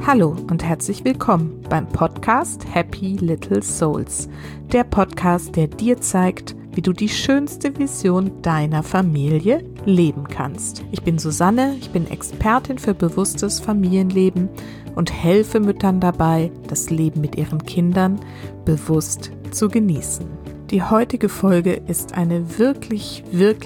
Hallo und herzlich willkommen beim Podcast Happy Little Souls. Der Podcast, der dir zeigt, wie du die schönste Vision deiner Familie leben kannst. Ich bin Susanne, ich bin Expertin für bewusstes Familienleben und helfe Müttern dabei, das Leben mit ihren Kindern bewusst zu genießen. Die heutige Folge ist eine wirklich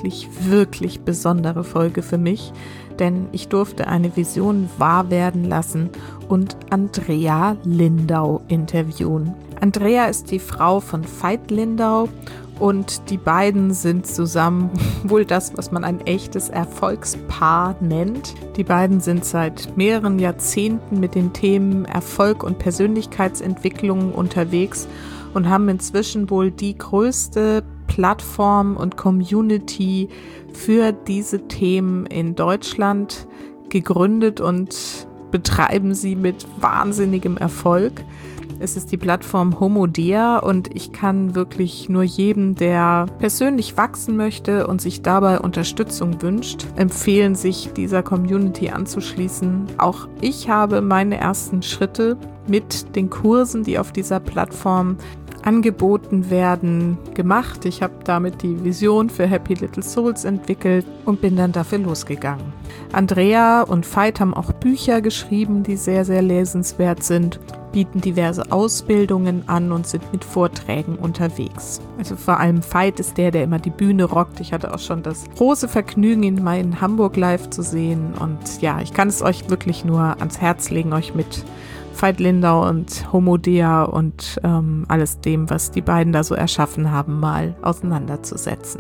besondere Folge für mich, denn ich durfte eine Vision wahr werden lassen und Andrea Lindau interviewen. Andrea ist die Frau von Veit Lindau und die beiden sind zusammen wohl das, was man ein echtes Erfolgspaar nennt. Die beiden sind seit mehreren Jahrzehnten mit den Themen Erfolg und Persönlichkeitsentwicklung unterwegs und haben inzwischen wohl die größte Plattform und Community für diese Themen in Deutschland gegründet und betreiben sie mit wahnsinnigem Erfolg. Es ist die Plattform Homodea und ich kann wirklich nur jedem, der persönlich wachsen möchte und sich dabei Unterstützung wünscht, empfehlen, sich dieser Community anzuschließen. Auch ich habe meine ersten Schritte mit den Kursen, die auf dieser Plattform angeboten werden, gemacht. Ich habe damit die Vision für Happy Little Souls entwickelt und bin dann dafür losgegangen. Andrea und Veit haben auch Bücher geschrieben, die sehr lesenswert sind, bieten diverse Ausbildungen an und sind mit Vorträgen unterwegs. Also vor allem Veit ist der immer die Bühne rockt. Ich hatte auch schon das große Vergnügen, ihn mal in Hamburg live zu sehen. Und ja, ich kann es euch wirklich nur ans Herz legen, euch mit Veit Lindau und Homodea und alles dem, was die beiden da so erschaffen haben, mal auseinanderzusetzen.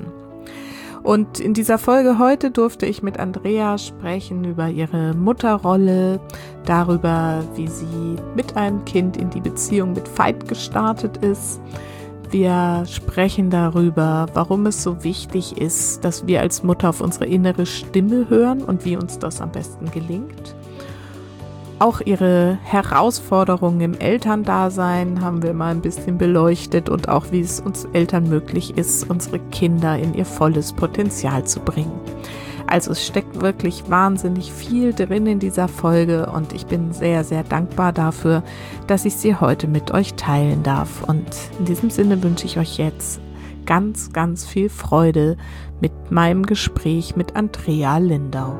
Und in dieser Folge heute durfte ich mit Andrea sprechen über ihre Mutterrolle, darüber, wie sie mit einem Kind in die Beziehung mit Veit gestartet ist. Wir sprechen darüber, warum es so wichtig ist, dass wir als Mutter auf unsere innere Stimme hören und wie uns das am besten gelingt. Auch ihre Herausforderungen im Elterndasein haben wir mal ein bisschen beleuchtet und auch wie es uns Eltern möglich ist, unsere Kinder in ihr volles Potenzial zu bringen. Also es steckt wirklich wahnsinnig viel drin in dieser Folge und ich bin sehr dankbar dafür, dass ich sie heute mit euch teilen darf. Und in diesem Sinne wünsche ich euch jetzt ganz viel Freude mit meinem Gespräch mit Andrea Lindau.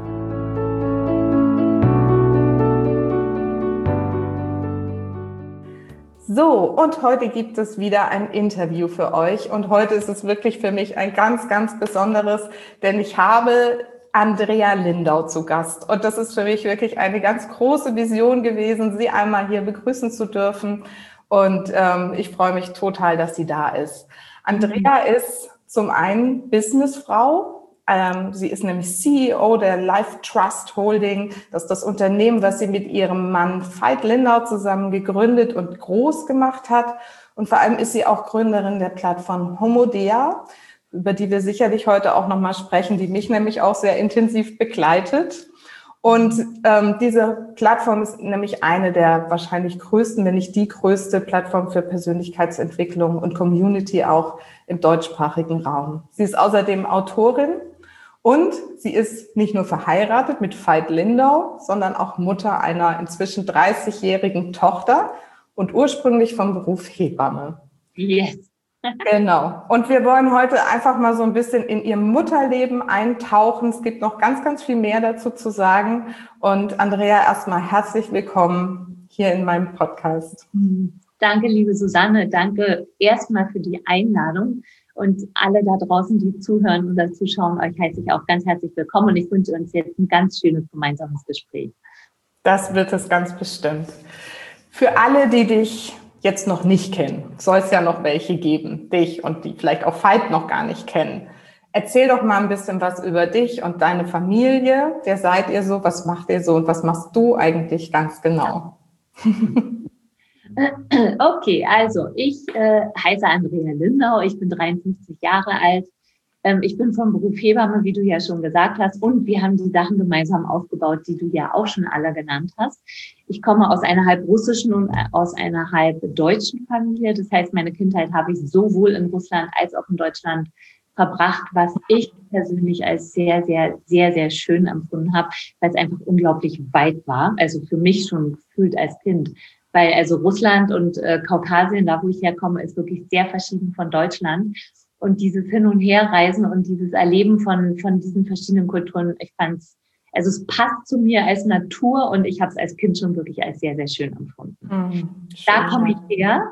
So, und heute gibt es wieder ein Interview für euch und heute ist es wirklich für mich ein ganz besonderes, denn ich habe Andrea Lindau zu Gast und das ist für mich wirklich eine ganz große Vision gewesen, sie einmal hier begrüßen zu dürfen und ich freue mich total, dass sie da ist. Andrea ist zum einen Businessfrau. Sie ist nämlich CEO der Life Trust Holding. Das ist das Unternehmen, was sie mit ihrem Mann Veit Lindau zusammen gegründet und groß gemacht hat. Und vor allem ist sie auch Gründerin der Plattform Homodea, über die wir sicherlich heute auch nochmal sprechen, die mich nämlich auch sehr intensiv begleitet. Und diese Plattform ist nämlich eine der wahrscheinlich größten, wenn nicht die größte Plattform für Persönlichkeitsentwicklung und Community auch im deutschsprachigen Raum. Sie ist außerdem Autorin. Und sie ist nicht nur verheiratet mit Veit Lindau, sondern auch Mutter einer inzwischen 30-jährigen Tochter und ursprünglich vom Beruf Hebamme. Yes. Genau. Und wir wollen heute einfach mal so ein bisschen in ihr Mutterleben eintauchen. Es gibt noch ganz viel mehr dazu zu sagen. Und Andrea, erstmal herzlich willkommen hier in meinem Podcast. Danke, liebe Susanne. Danke erstmal für die Einladung. Und alle da draußen, die zuhören oder zuschauen, euch heiße ich auch ganz herzlich willkommen. Und ich wünsche uns jetzt ein ganz schönes gemeinsames Gespräch. Das wird es ganz bestimmt. Für alle, die dich jetzt noch nicht kennen, soll es ja noch welche geben, dich und die vielleicht auch Veit noch gar nicht kennen. Erzähl doch mal ein bisschen was über dich und deine Familie. Wer seid ihr so? Was macht ihr so? Und was machst du eigentlich ganz genau? Okay, also ich heiße Andrea Lindau, ich bin 53 Jahre alt. Ich bin vom Beruf Hebamme, wie du ja schon gesagt hast, und wir haben die Sachen gemeinsam aufgebaut, die du ja auch schon alle genannt hast. Ich komme aus einer halb russischen und aus einer halb deutschen Familie. Das heißt, meine Kindheit habe ich sowohl in Russland als auch in Deutschland verbracht, was ich persönlich als sehr, sehr, sehr, sehr schön empfunden habe, weil es einfach unglaublich weit war. Also für mich schon gefühlt als Kind. Weil also Russland und Kaukasien, da wo ich herkomme, ist wirklich sehr verschieden von Deutschland. Und dieses Hin- und Herreisen und dieses Erleben von diesen verschiedenen Kulturen, ich fand's, also es passt zu mir als Natur und ich habe es als Kind schon wirklich als sehr, sehr schön empfunden. Da komme ich her,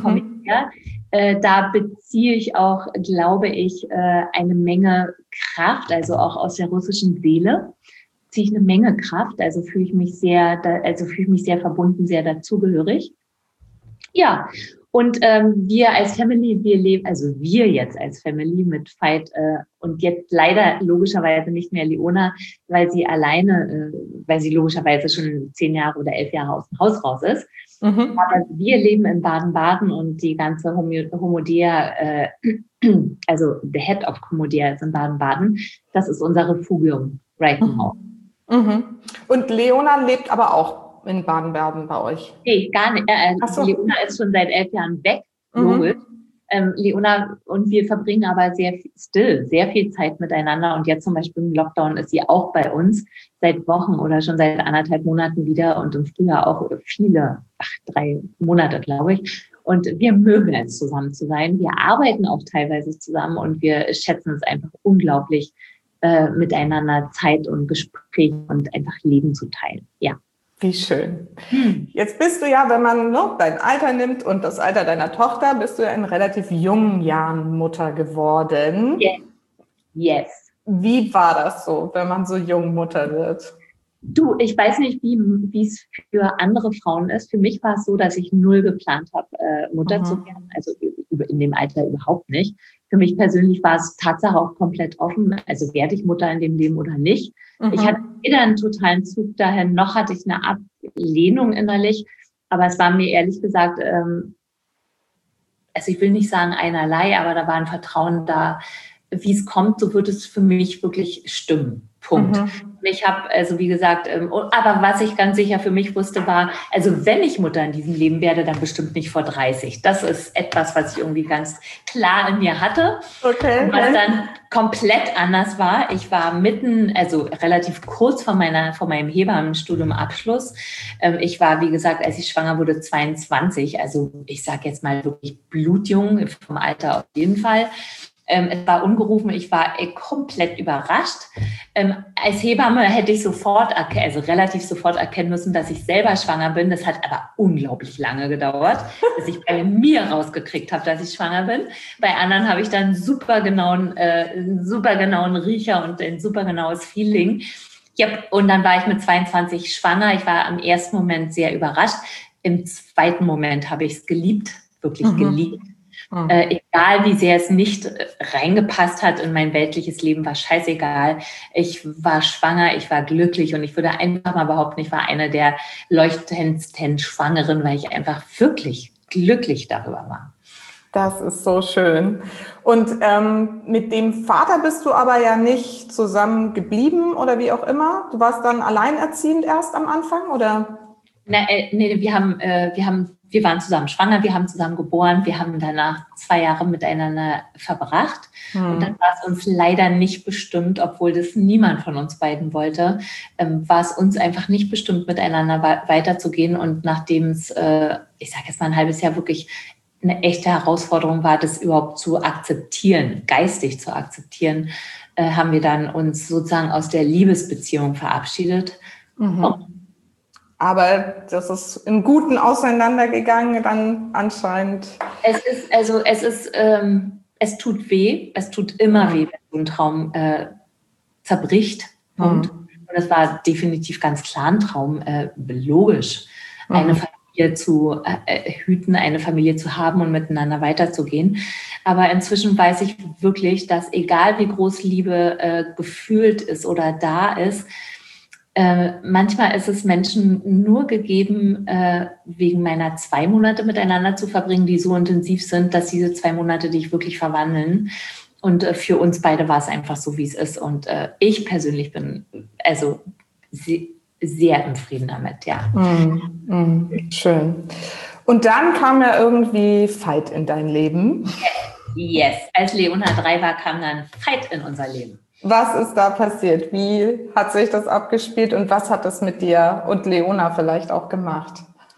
da beziehe ich auch, glaube ich, eine Menge Kraft, also auch aus der russischen Seele ziehe ich eine Menge Kraft, also fühle ich mich sehr verbunden, sehr dazugehörig. Ja, und wir als Family, wir leben, also wir jetzt als Family mit Veit und jetzt leider logischerweise nicht mehr Leona, weil sie logischerweise schon 10 Jahre oder 11 Jahre aus dem Haus raus ist. Mhm. Aber wir leben in Baden-Baden und die ganze Homodea, also the Head of Homodea ist in Baden-Baden, das ist unser Refugium right now. Mhm. Und Leona lebt aber auch in Baden-Baden bei euch? Nee, gar nicht. So. Leona ist schon seit 11 Jahren weg, logisch. Leona und wir verbringen aber sehr viel Zeit miteinander. Und jetzt zum Beispiel im Lockdown ist sie auch bei uns seit Wochen oder schon seit 1,5 Monaten wieder und im Frühjahr auch 3 Monate, glaube ich. Und wir mögen es, zusammen zu sein. Wir arbeiten auch teilweise zusammen und wir schätzen es einfach unglaublich, miteinander Zeit und Gespräch und einfach Leben zu teilen. Ja. Wie schön. Jetzt bist du ja, wenn man dein Alter nimmt und das Alter deiner Tochter, bist du ja in relativ jungen Jahren Mutter geworden. Yes. Wie war das so, wenn man so jung Mutter wird? Du, ich weiß nicht, wie es für andere Frauen ist. Für mich war es so, dass ich null geplant habe, Mutter zu werden. Also in dem Alter überhaupt nicht. Für mich persönlich war es Tatsache auch komplett offen. Also werde ich Mutter in dem Leben oder nicht? Ich hatte weder einen totalen Zug dahin, noch hatte ich eine Ablehnung innerlich. Aber es war mir ehrlich gesagt, also ich will nicht sagen einerlei, aber da war ein Vertrauen da. Wie es kommt, so wird es für mich wirklich stimmen. Punkt. Ich habe, also wie gesagt, aber was ich ganz sicher für mich wusste, war, also wenn ich Mutter in diesem Leben werde, dann bestimmt nicht vor 30. Das ist etwas, was ich irgendwie ganz klar in mir hatte. Okay. Und was dann komplett anders war. Ich war also relativ kurz vor meinem Hebammenstudium Abschluss. Ich war, wie gesagt, als ich schwanger wurde, 22. Also ich sage jetzt mal wirklich blutjung, vom Alter auf jeden Fall. Es war ungerufen, ich war komplett überrascht. Als Hebamme hätte ich relativ sofort erkennen müssen, dass ich selber schwanger bin. Das hat aber unglaublich lange gedauert, bis ich bei mir rausgekriegt habe, dass ich schwanger bin. Bei anderen habe ich dann einen super genauen Riecher und ein super genaues Feeling. Und dann war ich mit 22 schwanger. Ich war im ersten Moment sehr überrascht. Im zweiten Moment habe ich es geliebt, wirklich geliebt. Egal, wie sehr es nicht reingepasst hat in mein weltliches Leben, war scheißegal. Ich war schwanger, ich war glücklich und ich würde einfach mal behaupten, ich war eine der leuchtendsten Schwangeren, weil ich einfach wirklich glücklich darüber war. Das ist so schön. Und mit dem Vater bist du aber ja nicht zusammen geblieben oder wie auch immer? Du warst dann alleinerziehend erst am Anfang, oder? Nee, wir waren zusammen schwanger, wir haben zusammen geboren, wir haben danach 2 Jahre miteinander verbracht. Und dann war es uns leider nicht bestimmt, obwohl das niemand von uns beiden wollte, war es uns einfach nicht bestimmt, miteinander weiterzugehen. Und nachdem es, ich sage jetzt mal ein halbes Jahr wirklich eine echte Herausforderung war, das überhaupt zu akzeptieren, geistig zu akzeptieren, haben wir dann uns sozusagen aus der Liebesbeziehung verabschiedet. Aber das ist im Guten auseinandergegangen, dann anscheinend. Es tut weh. Es tut immer weh, wenn so ein Traum zerbricht. Und es war definitiv ganz klar ein Traum, logisch, eine Familie zu hüten, eine Familie zu haben und miteinander weiterzugehen. Aber inzwischen weiß ich wirklich, dass egal wie groß Liebe gefühlt ist oder da ist, manchmal ist es Menschen nur gegeben, wegen meiner 2 Monate miteinander zu verbringen, die so intensiv sind, dass diese 2 Monate dich wirklich verwandeln. Und für uns beide war es einfach so, wie es ist. Und ich persönlich bin also sehr im Frieden damit, ja. Schön. Und dann kam ja irgendwie Veit in dein Leben. Yes, als Leona 3 war, kam dann Veit in unser Leben. Was ist da passiert? Wie hat sich das abgespielt und was hat das mit dir und Leona vielleicht auch gemacht?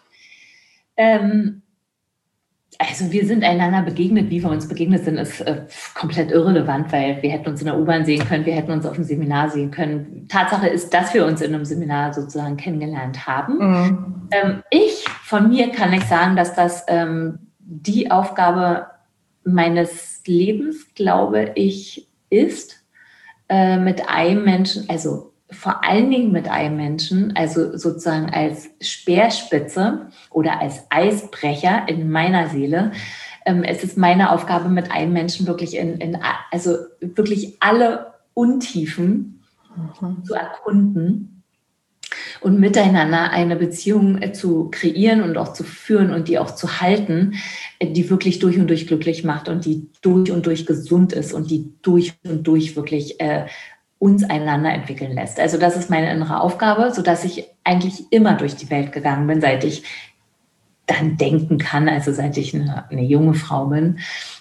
Also wir sind einander begegnet, wie wir uns begegnet sind, ist komplett irrelevant, weil wir hätten uns in der U-Bahn sehen können, wir hätten uns auf dem Seminar sehen können. Tatsache ist, dass wir uns in einem Seminar sozusagen kennengelernt haben. Mhm. Von mir kann ich sagen, dass das die Aufgabe meines Lebens, glaube ich, ist, mit einem Menschen, also vor allen Dingen mit einem Menschen, also sozusagen als Speerspitze oder als Eisbrecher in meiner Seele. Es ist meine Aufgabe, mit einem Menschen wirklich also wirklich alle Untiefen zu erkunden und miteinander eine Beziehung zu kreieren und auch zu führen und die auch zu halten, die wirklich durch und durch glücklich macht und die durch und durch gesund ist und die durch und durch wirklich uns einander entwickeln lässt. Also das ist meine innere Aufgabe, sodass ich eigentlich immer durch die Welt gegangen bin, seit ich dann denken kann, also seit ich eine junge Frau bin.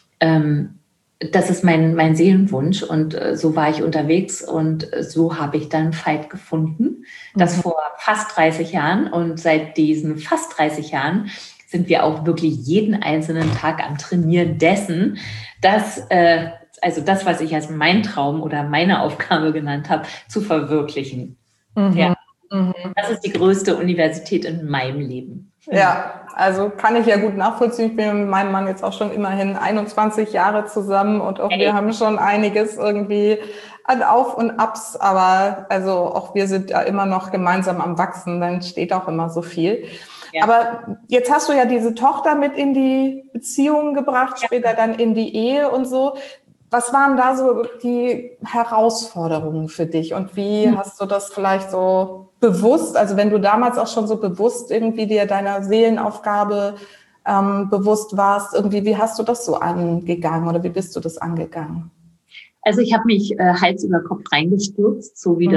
Das ist mein Seelenwunsch und so war ich unterwegs und so habe ich dann Veit gefunden. Das vor fast 30 Jahren und seit diesen fast 30 Jahren sind wir auch wirklich jeden einzelnen Tag am Trainieren dessen, dass also das, was ich als mein Traum oder meine Aufgabe genannt habe, zu verwirklichen. Mhm. Ja. Mhm. Das ist die größte Universität in meinem Leben. Ja, also kann ich ja gut nachvollziehen. Ich bin mit meinem Mann jetzt auch schon immerhin 21 Jahre zusammen und auch wir haben schon einiges irgendwie an Auf und Abs, aber also auch wir sind ja immer noch gemeinsam am Wachsen, dann steht auch immer so viel. Ja. Aber jetzt hast du ja diese Tochter mit in die Beziehung gebracht, später dann in die Ehe und so. Was waren da so die Herausforderungen für dich und wie hast du das vielleicht so bewusst, also wenn du damals auch schon so bewusst irgendwie dir deiner Seelenaufgabe bewusst warst, irgendwie, wie hast du das so angegangen oder wie bist du das angegangen? Also ich habe mich Hals über Kopf reingestürzt, so wie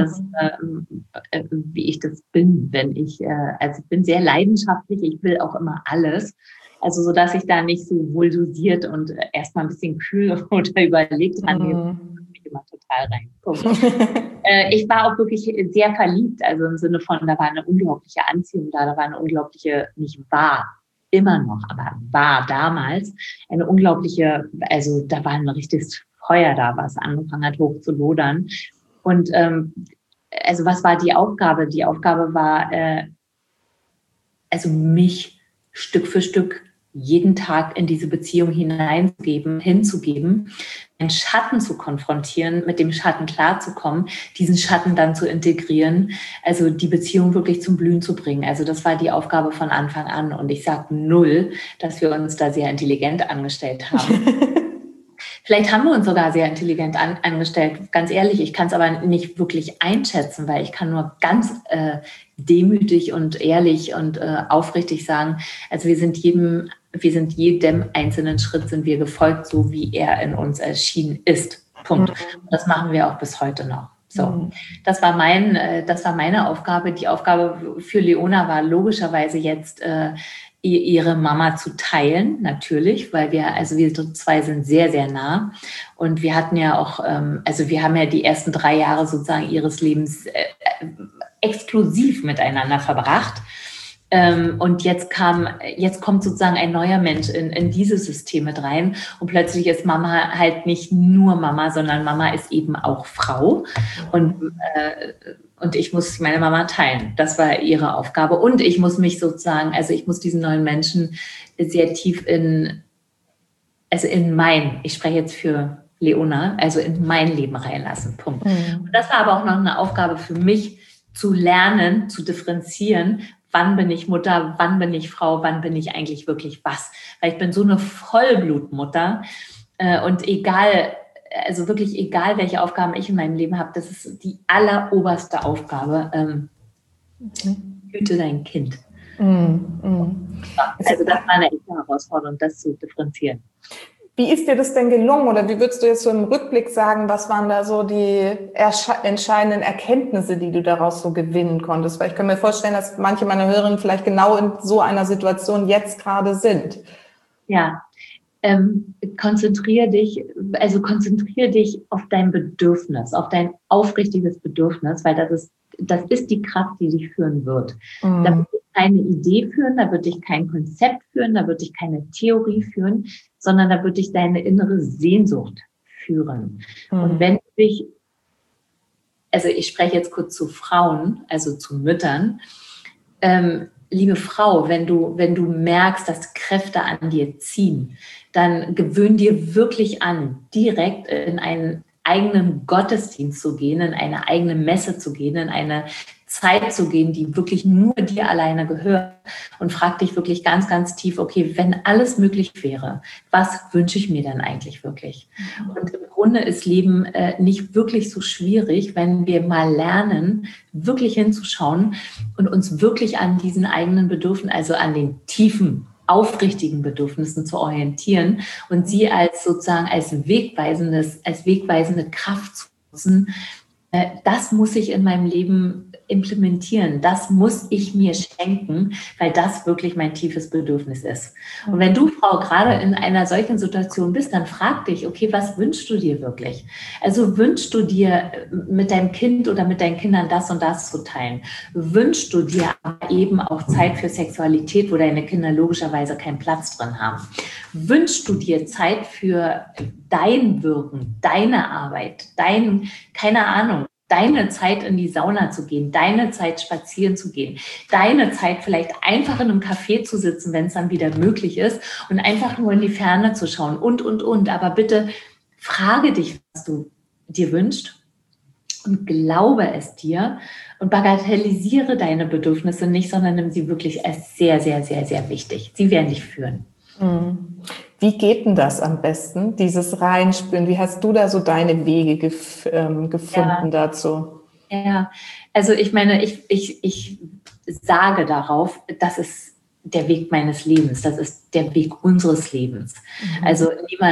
wie ich das bin, also ich bin sehr leidenschaftlich, ich will auch immer alles. Also so, dass ich da nicht so wohl dosiert und erstmal ein bisschen kühl oder überlegt rangehe, ich immer total rein. Ich war auch wirklich sehr verliebt, also im Sinne von, da war eine unglaubliche Anziehung da war eine unglaubliche, nicht wahr, immer noch, aber war damals eine unglaubliche, also da war ein richtiges Feuer da, was angefangen hat hoch zu lodern. Und also was war die Aufgabe? Die Aufgabe war, also mich Stück für Stück jeden Tag in diese Beziehung hinzugeben, einen Schatten zu konfrontieren, mit dem Schatten klarzukommen, diesen Schatten dann zu integrieren, also die Beziehung wirklich zum Blühen zu bringen. Also das war die Aufgabe von Anfang an. Und ich sage null, dass wir uns da sehr intelligent angestellt haben. Vielleicht haben wir uns sogar sehr intelligent angestellt. Ganz ehrlich, ich kann es aber nicht wirklich einschätzen, weil ich kann nur ganz demütig und ehrlich und aufrichtig sagen, also wir sind jedem einzelnen Schritt sind wir gefolgt, so wie er in uns erschienen ist. Punkt. Und das machen wir auch bis heute noch. So, das war meine Aufgabe. Die Aufgabe für Leona war logischerweise jetzt ihre Mama zu teilen, natürlich, weil wir zwei sind sehr, sehr nah. Und wir hatten ja auch, also wir haben ja die ersten 3 Jahre sozusagen ihres Lebens exklusiv miteinander verbracht. Und jetzt kommt sozusagen ein neuer Mensch in dieses System mit rein und plötzlich ist Mama halt nicht nur Mama, sondern Mama ist eben auch Frau und ich muss meine Mama teilen. Das war ihre Aufgabe und ich muss mich sozusagen, also ich muss diesen neuen Menschen sehr tief ich spreche jetzt für Leona, also in mein Leben reinlassen. Punkt. Und das war aber auch noch eine Aufgabe für mich, zu lernen, zu differenzieren, wann bin ich Mutter, wann bin ich Frau, wann bin ich eigentlich wirklich was. Weil ich bin so eine Vollblutmutter und wirklich egal, welche Aufgaben ich in meinem Leben habe, das ist die alleroberste Aufgabe. Hüte dein Kind. Also das war eine echte Herausforderung, das zu differenzieren. Wie ist dir das denn gelungen oder wie würdest du jetzt so im Rückblick sagen, was waren da so die entscheidenden Erkenntnisse, die du daraus so gewinnen konntest? Weil ich kann mir vorstellen, dass manche meiner Hörerinnen vielleicht genau in so einer Situation jetzt gerade sind. Ja, konzentriere dich auf dein Bedürfnis, auf dein aufrichtiges Bedürfnis, weil das ist die Kraft, die dich führen wird. Da wird dich keine Idee führen, da wird dich kein Konzept führen, da wird dich keine Theorie führen, sondern da wird dich deine innere Sehnsucht führen. Und wenn du dich, also ich spreche jetzt kurz zu Frauen, also zu Müttern, liebe Frau, wenn du merkst, dass Kräfte an dir ziehen, dann gewöhn dir wirklich an, direkt in einen eigenen Gottesdienst zu gehen, in eine eigene Messe zu gehen, in eine Zeit zu gehen, die wirklich nur dir alleine gehört, und frag dich wirklich ganz, ganz tief, okay, wenn alles möglich wäre, was wünsche ich mir denn eigentlich wirklich? Und im Grunde ist Leben nicht wirklich so schwierig, wenn wir mal lernen, wirklich hinzuschauen und uns wirklich an diesen eigenen Bedürfnissen, also an den tiefen, aufrichtigen Bedürfnissen zu orientieren und sie als sozusagen als wegweisende Kraft zu nutzen. Das muss ich in meinem Leben implementieren. Das muss ich mir schenken, weil das wirklich mein tiefes Bedürfnis ist. Und wenn du, Frau, gerade in einer solchen Situation bist, dann frag dich, okay, was wünschst du dir wirklich? Also wünschst du dir mit deinem Kind oder mit deinen Kindern das und das zu teilen? Wünschst du dir aber eben auch Zeit für Sexualität, wo deine Kinder logischerweise keinen Platz drin haben? Wünschst du dir Zeit für dein Wirken, deine Arbeit, keine Ahnung, deine Zeit in die Sauna zu gehen, deine Zeit spazieren zu gehen, deine Zeit vielleicht einfach in einem Café zu sitzen, wenn es dann wieder möglich ist, und einfach nur in die Ferne zu schauen und. Aber bitte frage dich, was du dir wünschst, und glaube es dir und bagatellisiere deine Bedürfnisse nicht, sondern nimm sie wirklich als sehr, sehr, sehr, sehr wichtig. Sie werden dich führen. Wie geht denn das am besten, dieses Reinspüren? Wie hast du da so deine Wege gefunden dazu? Ja, also ich meine, ich sage darauf, das ist der Weg meines Lebens, das ist der Weg unseres Lebens. Also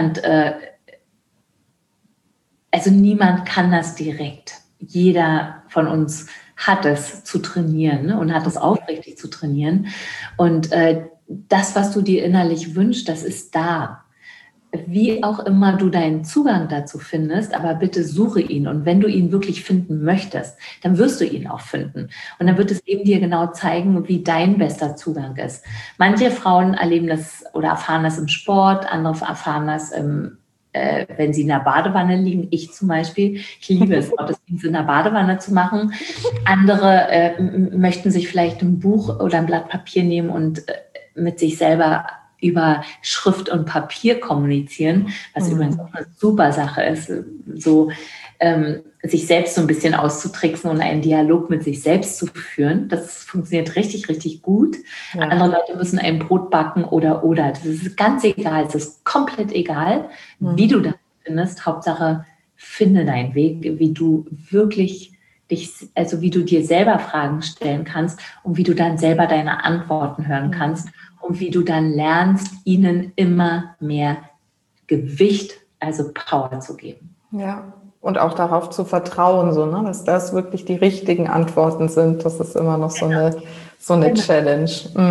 niemand kann das direkt. Jeder von uns hat es zu trainieren, ne, und hat es aufrichtig zu trainieren. Und das, was du dir innerlich wünschst, das ist da. Wie auch immer du deinen Zugang dazu findest, aber bitte suche ihn. Und wenn du ihn wirklich finden möchtest, dann wirst du ihn auch finden. Und dann wird es eben dir genau zeigen, wie dein bester Zugang ist. Manche Frauen erleben das oder erfahren das im Sport, andere erfahren das wenn sie in der Badewanne liegen. Ich zum Beispiel, ich liebe es, Gottesdienst in der Badewanne zu machen. Andere möchten sich vielleicht ein Buch oder ein Blatt Papier nehmen und mit sich selber über Schrift und Papier kommunizieren, was übrigens auch eine super Sache ist, so sich selbst so ein bisschen auszutricksen und einen Dialog mit sich selbst zu führen. Das funktioniert richtig, richtig gut. Ja. Andere Leute müssen ein Brot backen oder. Das ist ganz egal. Es ist komplett egal, wie du das findest. Hauptsache, finde deinen Weg, wie du wirklich wie du dir selber Fragen stellen kannst und wie du dann selber deine Antworten hören kannst und wie du dann lernst, ihnen immer mehr Gewicht, also Power zu geben. Ja. Und auch darauf zu vertrauen, so, ne, dass das wirklich die richtigen Antworten sind. Das ist immer noch so eine Challenge.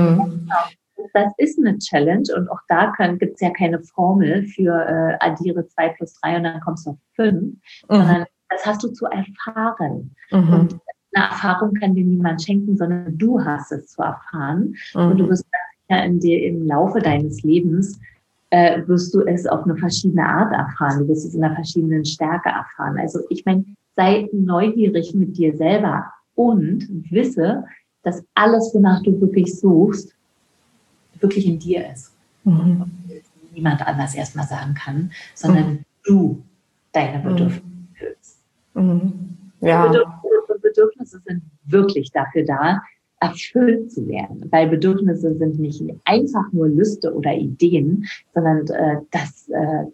Das ist eine Challenge, und auch da gibt es ja keine Formel für addiere 2 plus 3 und dann kommst du auf 5, sondern das hast du zu erfahren. Und eine Erfahrung kann dir niemand schenken, sondern du hast es zu erfahren. Und du wirst im Laufe deines Lebens wirst du es auf eine verschiedene Art erfahren. Du wirst es in einer verschiedenen Stärke erfahren. Also ich meine, sei neugierig mit dir selber und wisse, dass alles, wonach du wirklich suchst, wirklich in dir ist. Und niemand anders erstmal sagen kann, sondern du deine Bedürfnisse fühlst. Ja. Bedürfnisse sind wirklich dafür da, erfüllt zu werden, weil Bedürfnisse sind nicht einfach nur Lüste oder Ideen, sondern das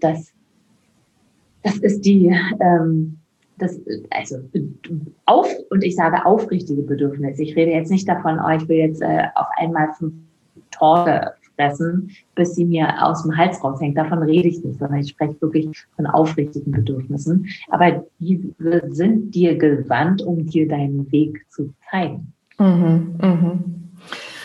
ist und ich sage aufrichtige Bedürfnisse. Ich rede jetzt nicht davon, ich will jetzt auf einmal 5 Torte fressen, bis sie mir aus dem Hals raushängt. Davon rede ich nicht, sondern ich spreche wirklich von aufrichtigen Bedürfnissen. Aber die sind dir gewandt, um dir deinen Weg zu zeigen.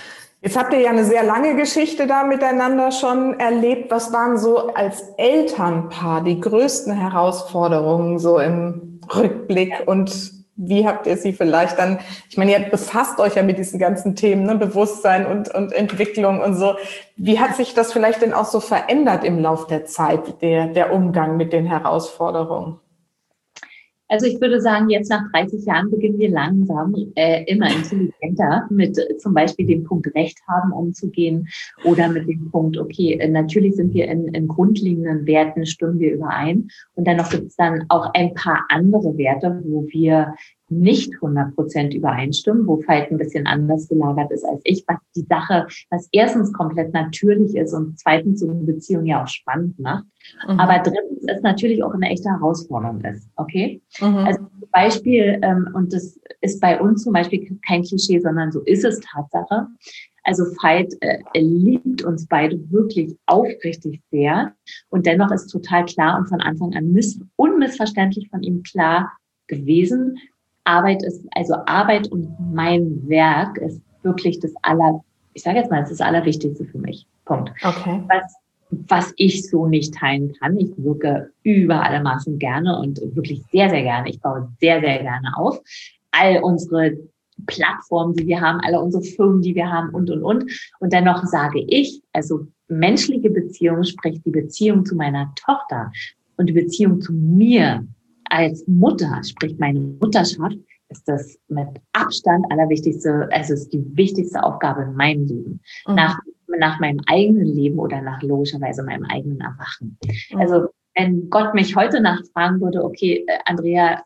Jetzt habt ihr ja eine sehr lange Geschichte da miteinander schon erlebt. Was waren so als Elternpaar die größten Herausforderungen so im Rückblick und wie habt ihr sie vielleicht dann, ich meine, ihr befasst euch ja mit diesen ganzen Themen, ne, Bewusstsein und Entwicklung und so. Wie hat sich das vielleicht denn auch so verändert im Lauf der Zeit, der Umgang mit den Herausforderungen? Also ich würde sagen, jetzt nach 30 Jahren beginnen wir langsam immer intelligenter mit zum Beispiel dem Punkt Recht haben umzugehen oder mit dem Punkt, okay, natürlich sind wir in grundlegenden Werten, stimmen wir überein. Und dennoch gibt es dann auch ein paar andere Werte, wo wir nicht 100% übereinstimmen, wo Veit ein bisschen anders gelagert ist als ich, was die Sache, was erstens komplett natürlich ist und zweitens so eine Beziehung ja auch spannend macht. Mhm. Aber drittens ist natürlich auch eine echte Herausforderung ist, okay? Mhm. Also zum Beispiel, und das ist bei uns zum Beispiel kein Klischee, sondern so ist es Tatsache. Also Veit liebt uns beide wirklich aufrichtig sehr und dennoch ist total klar und von Anfang an unmissverständlich von ihm klar gewesen, Arbeit und mein Werk ist wirklich das Allerwichtigste für mich. Punkt. Okay. Was ich so nicht teilen kann. Ich wirke über alle Maßen gerne und wirklich sehr, sehr gerne. Ich baue sehr, sehr gerne auf. All unsere Plattformen, die wir haben, alle unsere Firmen, die wir haben und. Und dennoch sage ich, also menschliche Beziehung, sprich die Beziehung zu meiner Tochter und die Beziehung zu mir als Mutter, sprich meine Mutterschaft, ist das mit Abstand allerwichtigste, also ist die wichtigste Aufgabe in meinem Leben. Mhm. Nach meinem eigenen Leben oder nach logischerweise meinem eigenen Erwachen. Mhm. Also wenn Gott mich heute Nacht fragen würde, okay, Andrea,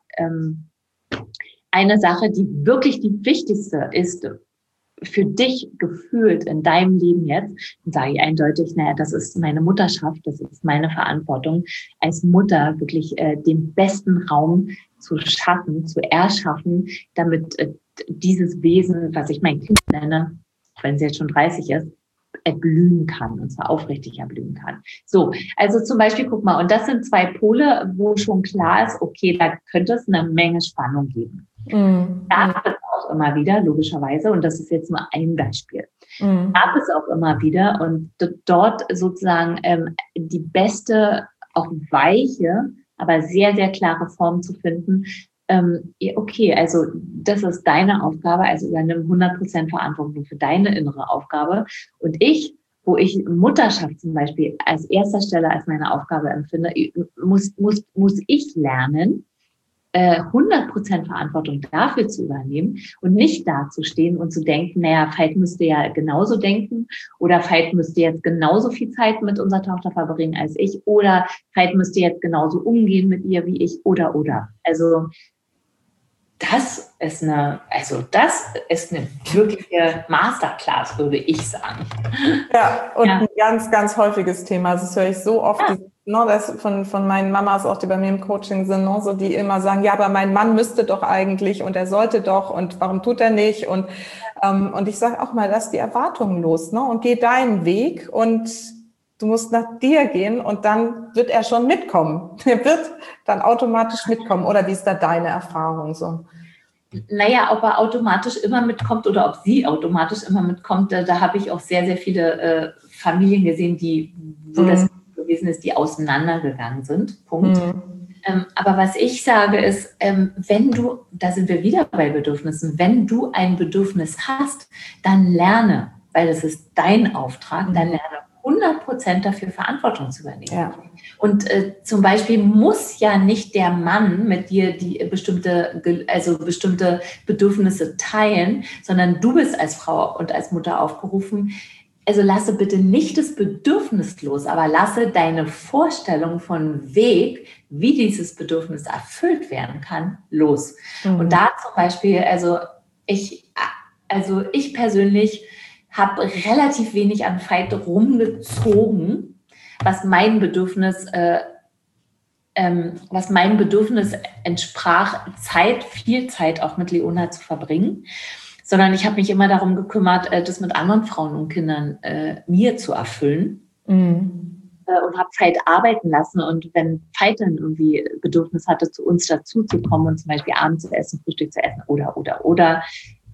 eine Sache, die wirklich die wichtigste ist für dich gefühlt in deinem Leben jetzt, dann sage ich eindeutig, naja, das ist meine Mutterschaft, das ist meine Verantwortung, als Mutter wirklich den besten Raum zu schaffen, zu erschaffen, damit dieses Wesen, was ich mein Kind nenne, wenn sie jetzt schon 30 ist, erblühen kann, und zwar aufrichtig erblühen kann. So, also zum Beispiel, guck mal, und das sind zwei Pole, wo schon klar ist, okay, da könnte es eine Menge Spannung geben. Mhm. Gab es auch immer wieder, logischerweise, und das ist jetzt nur ein Beispiel, gab es auch immer wieder und dort sozusagen die beste, auch weiche, aber sehr, sehr klare Form zu finden, okay, also das ist deine Aufgabe, also übernimm 100% Verantwortung für deine innere Aufgabe. Und ich, wo ich Mutterschaft zum Beispiel als erster Stelle als meine Aufgabe empfinde, muss ich lernen, 100% Verantwortung dafür zu übernehmen und nicht dazustehen und zu denken, naja, Veit müsste ja genauso denken oder Veit müsste jetzt genauso viel Zeit mit unserer Tochter verbringen als ich oder Veit müsste jetzt genauso umgehen mit ihr wie ich oder. Also das ist eine wirkliche Masterclass, würde ich sagen. Ja, und ein ganz, ganz häufiges Thema. Das höre ich so oft, das von meinen Mamas, auch die bei mir im Coaching sind, so die immer sagen, ja, aber mein Mann müsste doch eigentlich und er sollte doch und warum tut er nicht? Und ich sage auch mal, lass die Erwartungen los, ne? Und geh deinen Weg und du musst nach dir gehen und dann wird er schon mitkommen. Er wird dann automatisch mitkommen. Oder wie ist da deine Erfahrung so? Naja, ob er automatisch immer mitkommt oder ob sie automatisch immer mitkommt, da habe ich auch sehr, sehr viele Familien gesehen, wo das gewesen ist, die auseinandergegangen sind. Punkt. Aber was ich sage ist, da sind wir wieder bei Bedürfnissen, wenn du ein Bedürfnis hast, dann lerne, weil es ist dein Auftrag, dann lerne 100% dafür Verantwortung zu übernehmen. Ja. Und zum Beispiel muss ja nicht der Mann mit dir die bestimmte Bedürfnisse teilen, sondern du bist als Frau und als Mutter aufgerufen. Also lasse bitte nicht das Bedürfnis los, aber lasse deine Vorstellung von Weg, wie dieses Bedürfnis erfüllt werden kann, los. Und da zum Beispiel, ich persönlich habe relativ wenig an Veit rumgezogen, was meinem Bedürfnis entsprach, viel Zeit auch mit Leona zu verbringen, sondern ich habe mich immer darum gekümmert, das mit anderen Frauen und Kindern mir zu erfüllen und habe Veit arbeiten lassen. Und wenn Veit dann irgendwie Bedürfnis hatte, zu uns dazu zu kommen und zum Beispiel Abend zu essen, Frühstück zu essen oder,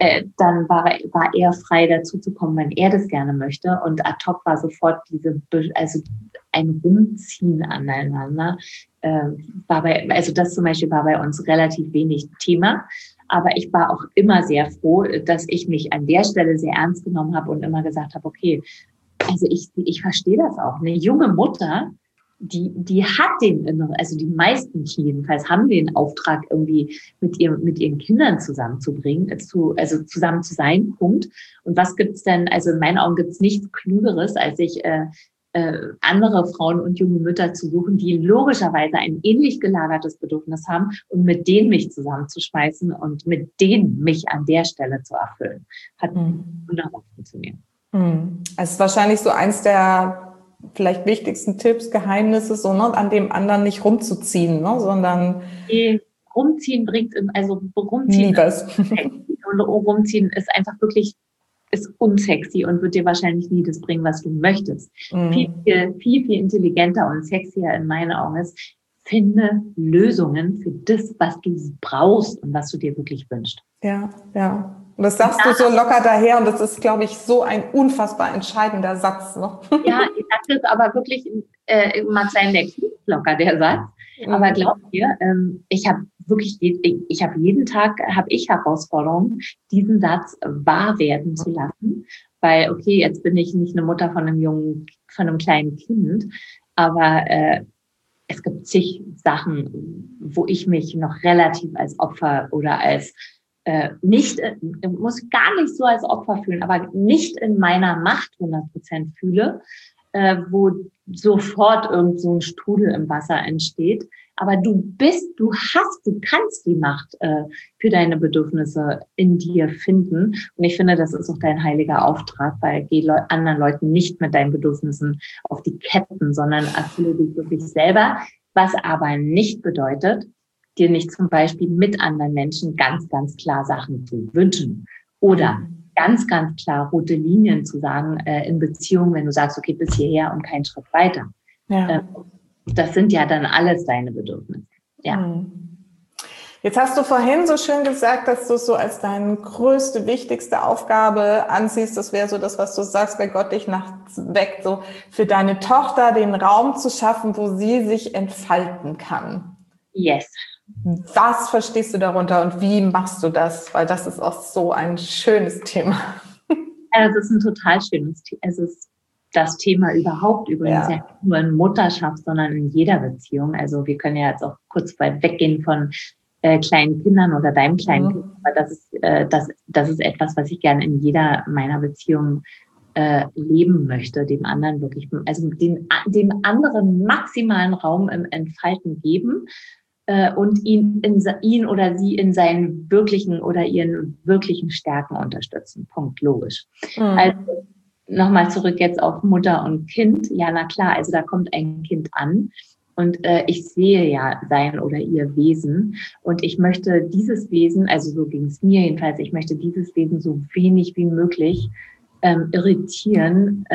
dann war er frei dazu zu kommen, wenn er das gerne möchte. Und ad hoc war sofort also ein Rumziehen aneinander. Also das zum Beispiel war bei uns relativ wenig Thema. Aber ich war auch immer sehr froh, dass ich mich an der Stelle sehr ernst genommen habe und immer gesagt habe, okay, also ich verstehe das auch. Eine junge Mutter, die hat also die meisten jedenfalls haben den Auftrag, irgendwie mit ihren Kindern zusammenzubringen, also zusammen zu sein, Punkt. Und was gibt's denn, also in meinen Augen gibt's nichts Klügeres, als sich andere Frauen und junge Mütter zu suchen, die logischerweise ein ähnlich gelagertes Bedürfnis haben und mit denen mich zusammenzuschmeißen und mit denen mich an der Stelle zu erfüllen. Hat wunderbar funktioniert. Es ist wahrscheinlich so eins der vielleicht wichtigsten Tipps, Geheimnisse, so, ne, an dem anderen nicht rumzuziehen, ne, sondern rumziehen rumziehen und rumziehen ist einfach wirklich ist unsexy und wird dir wahrscheinlich nie das bringen, was du möchtest. Viel intelligenter und sexier in meinen Augen ist, finde Lösungen für das, was du brauchst und was du dir wirklich wünschst. Ja. Und das sagst du so locker daher und das ist, glaube ich, so ein unfassbar entscheidender Satz. Ne? Ja, ich sage das aber wirklich, mag sein, der klingt locker, der Satz. Aber glaub mir, ich habe jeden Tag Herausforderungen, diesen Satz wahr werden zu lassen. Weil, okay, jetzt bin ich nicht eine Mutter von einem kleinen Kind, aber es gibt zig Sachen, wo ich mich noch relativ als Opfer oder als muss gar nicht so als Opfer fühlen, aber nicht in meiner Macht 100% fühle, wo sofort irgend so ein Strudel im Wasser entsteht. Aber du kannst die Macht für deine Bedürfnisse in dir finden. Und ich finde, das ist auch dein heiliger Auftrag, weil geh anderen Leuten nicht mit deinen Bedürfnissen auf die Ketten, sondern erfülle dich wirklich selber. Was aber nicht bedeutet, dir nicht zum Beispiel mit anderen Menschen ganz, ganz klar Sachen zu wünschen oder ganz, ganz klar rote Linien zu sagen in Beziehungen, wenn du sagst, okay, bis hierher und keinen Schritt weiter. Ja. Das sind ja dann alles deine Bedürfnisse. Ja. Jetzt hast du vorhin so schön gesagt, dass du es so als deine größte, wichtigste Aufgabe ansiehst. Das wäre so das, was du sagst, bei Gott dich nachts weckt, so für deine Tochter den Raum zu schaffen, wo sie sich entfalten kann. Yes. Was verstehst du darunter und wie machst du das? Weil das ist auch so ein schönes Thema. Also es ist ein total schönes Thema. Es ist das Thema überhaupt übrigens ja nicht nur in Mutterschaft, sondern in jeder Beziehung. Also wir können ja jetzt auch kurz weit weggehen von kleinen Kindern oder deinem kleinen Kind. Aber das ist etwas, was ich gerne in jeder meiner Beziehungen leben möchte, dem anderen wirklich, also dem anderen maximalen Raum im Entfalten geben. Und ihn oder sie in seinen wirklichen oder ihren wirklichen Stärken unterstützen. Punkt, logisch. Also nochmal zurück jetzt auf Mutter und Kind. Ja, na klar, also da kommt ein Kind an und ich sehe ja sein oder ihr Wesen und ich möchte dieses Wesen, also so ging es mir jedenfalls, ich möchte dieses Wesen so wenig wie möglich irritieren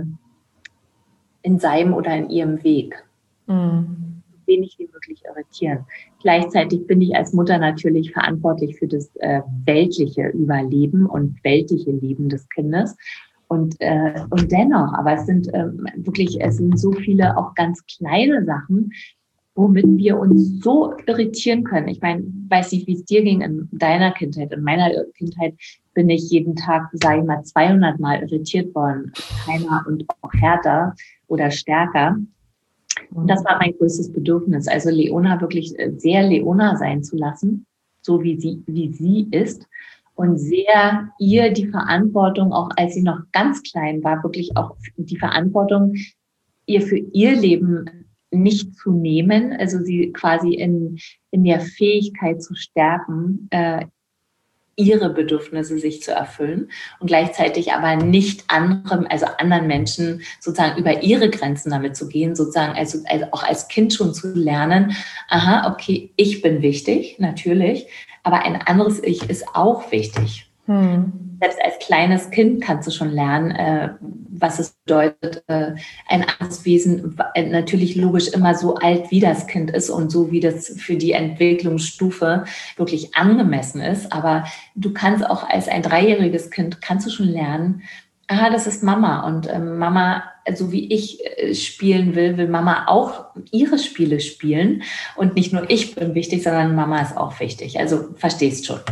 in seinem oder in ihrem Weg. Wenig wie möglich irritieren. Gleichzeitig bin ich als Mutter natürlich verantwortlich für das weltliche Überleben und weltliche Leben des Kindes. Und dennoch, aber es sind so viele auch ganz kleine Sachen, womit wir uns so irritieren können. Ich meine, weiß nicht, wie es dir ging in deiner Kindheit. In meiner Kindheit bin ich jeden Tag, sage ich mal, 200 Mal irritiert worden. Keiner und auch härter oder stärker. Und das war mein größtes Bedürfnis, also Leona wirklich sehr Leona sein zu lassen, so wie sie ist und sehr ihr die Verantwortung, auch als sie noch ganz klein war, wirklich auch die Verantwortung, ihr für ihr Leben nicht zu nehmen, also sie quasi in der Fähigkeit zu stärken, ihre Bedürfnisse sich zu erfüllen und gleichzeitig aber nicht anderen Menschen sozusagen über ihre Grenzen damit zu gehen, sozusagen also auch als Kind schon zu lernen, aha, okay, ich bin wichtig, natürlich, aber ein anderes Ich ist auch wichtig. Selbst als kleines Kind kannst du schon lernen, was es bedeutet, ein anderes Wesen, natürlich logisch immer so alt wie das Kind ist und so wie das für die Entwicklungsstufe wirklich angemessen ist. Aber du kannst auch als ein 3-jähriges Kind, kannst du schon lernen, aha, das ist Mama und Mama, so wie ich spielen will Mama auch ihre Spiele spielen und nicht nur ich bin wichtig, sondern Mama ist auch wichtig. Also verstehst schon.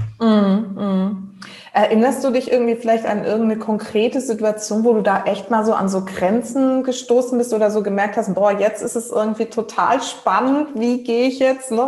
Erinnerst du dich irgendwie vielleicht an irgendeine konkrete Situation, wo du da echt mal so an so Grenzen gestoßen bist oder so gemerkt hast, boah, jetzt ist es irgendwie total spannend, wie gehe ich jetzt, ne?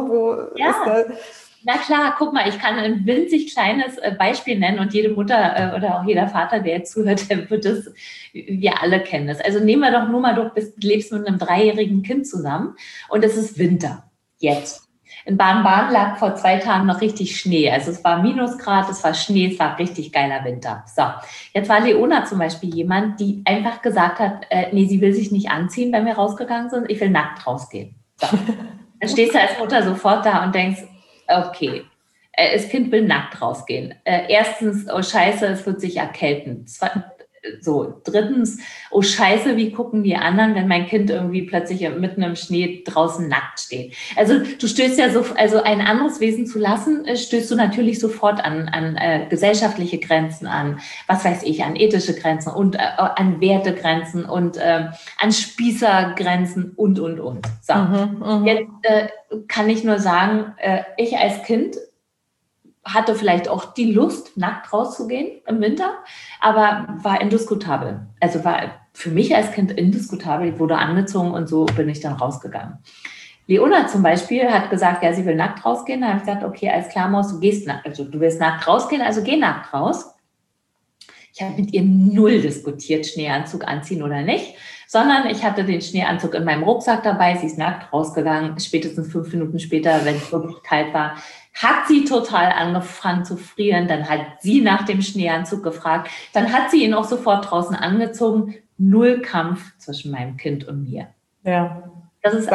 Na klar, guck mal, ich kann ein winzig kleines Beispiel nennen und jede Mutter oder auch jeder Vater, der jetzt zuhört, der wird das, wir alle kennen das. Also nehmen wir doch nur mal, du lebst mit einem 3-jährigen Kind zusammen und es ist Winter, jetzt. In Baden-Baden lag vor 2 Tagen noch richtig Schnee. Also es war Minusgrad, es war Schnee, es war richtig geiler Winter. So, jetzt war Leona zum Beispiel jemand, die einfach gesagt hat, nee, sie will sich nicht anziehen, wenn wir rausgegangen sind, ich will nackt rausgehen. So. Dann stehst du als Mutter sofort da und denkst, okay, das Kind will nackt rausgehen. Erstens, oh Scheiße, es wird sich erkälten. So, drittens, oh Scheiße, wie gucken die anderen, wenn mein Kind irgendwie plötzlich mitten im Schnee draußen nackt steht. Also du stößt ja so, also ein anderes Wesen zu lassen, stößt du natürlich sofort an gesellschaftliche Grenzen an, was weiß ich, an ethische Grenzen und an Wertegrenzen und an Spießergrenzen und. So, jetzt kann ich nur sagen, ich als Kind hatte vielleicht auch die Lust, nackt rauszugehen im Winter, aber war indiskutabel. Also war für mich als Kind indiskutabel. Ich wurde angezogen und so bin ich dann rausgegangen. Leona zum Beispiel hat gesagt, ja, sie will nackt rausgehen. Da habe ich gesagt, okay, alles klar, Maus, du willst nackt rausgehen, also geh nackt raus. Ich habe mit ihr null diskutiert, Schneeanzug anziehen oder nicht, sondern ich hatte den Schneeanzug in meinem Rucksack dabei. Sie ist nackt rausgegangen. Spätestens 5 Minuten später, wenn es wirklich kalt war, hat sie total angefangen zu frieren. Dann hat sie nach dem Schneeanzug gefragt. Dann hat sie ihn auch sofort draußen angezogen. Null Kampf zwischen meinem Kind und mir. Ja. Das ist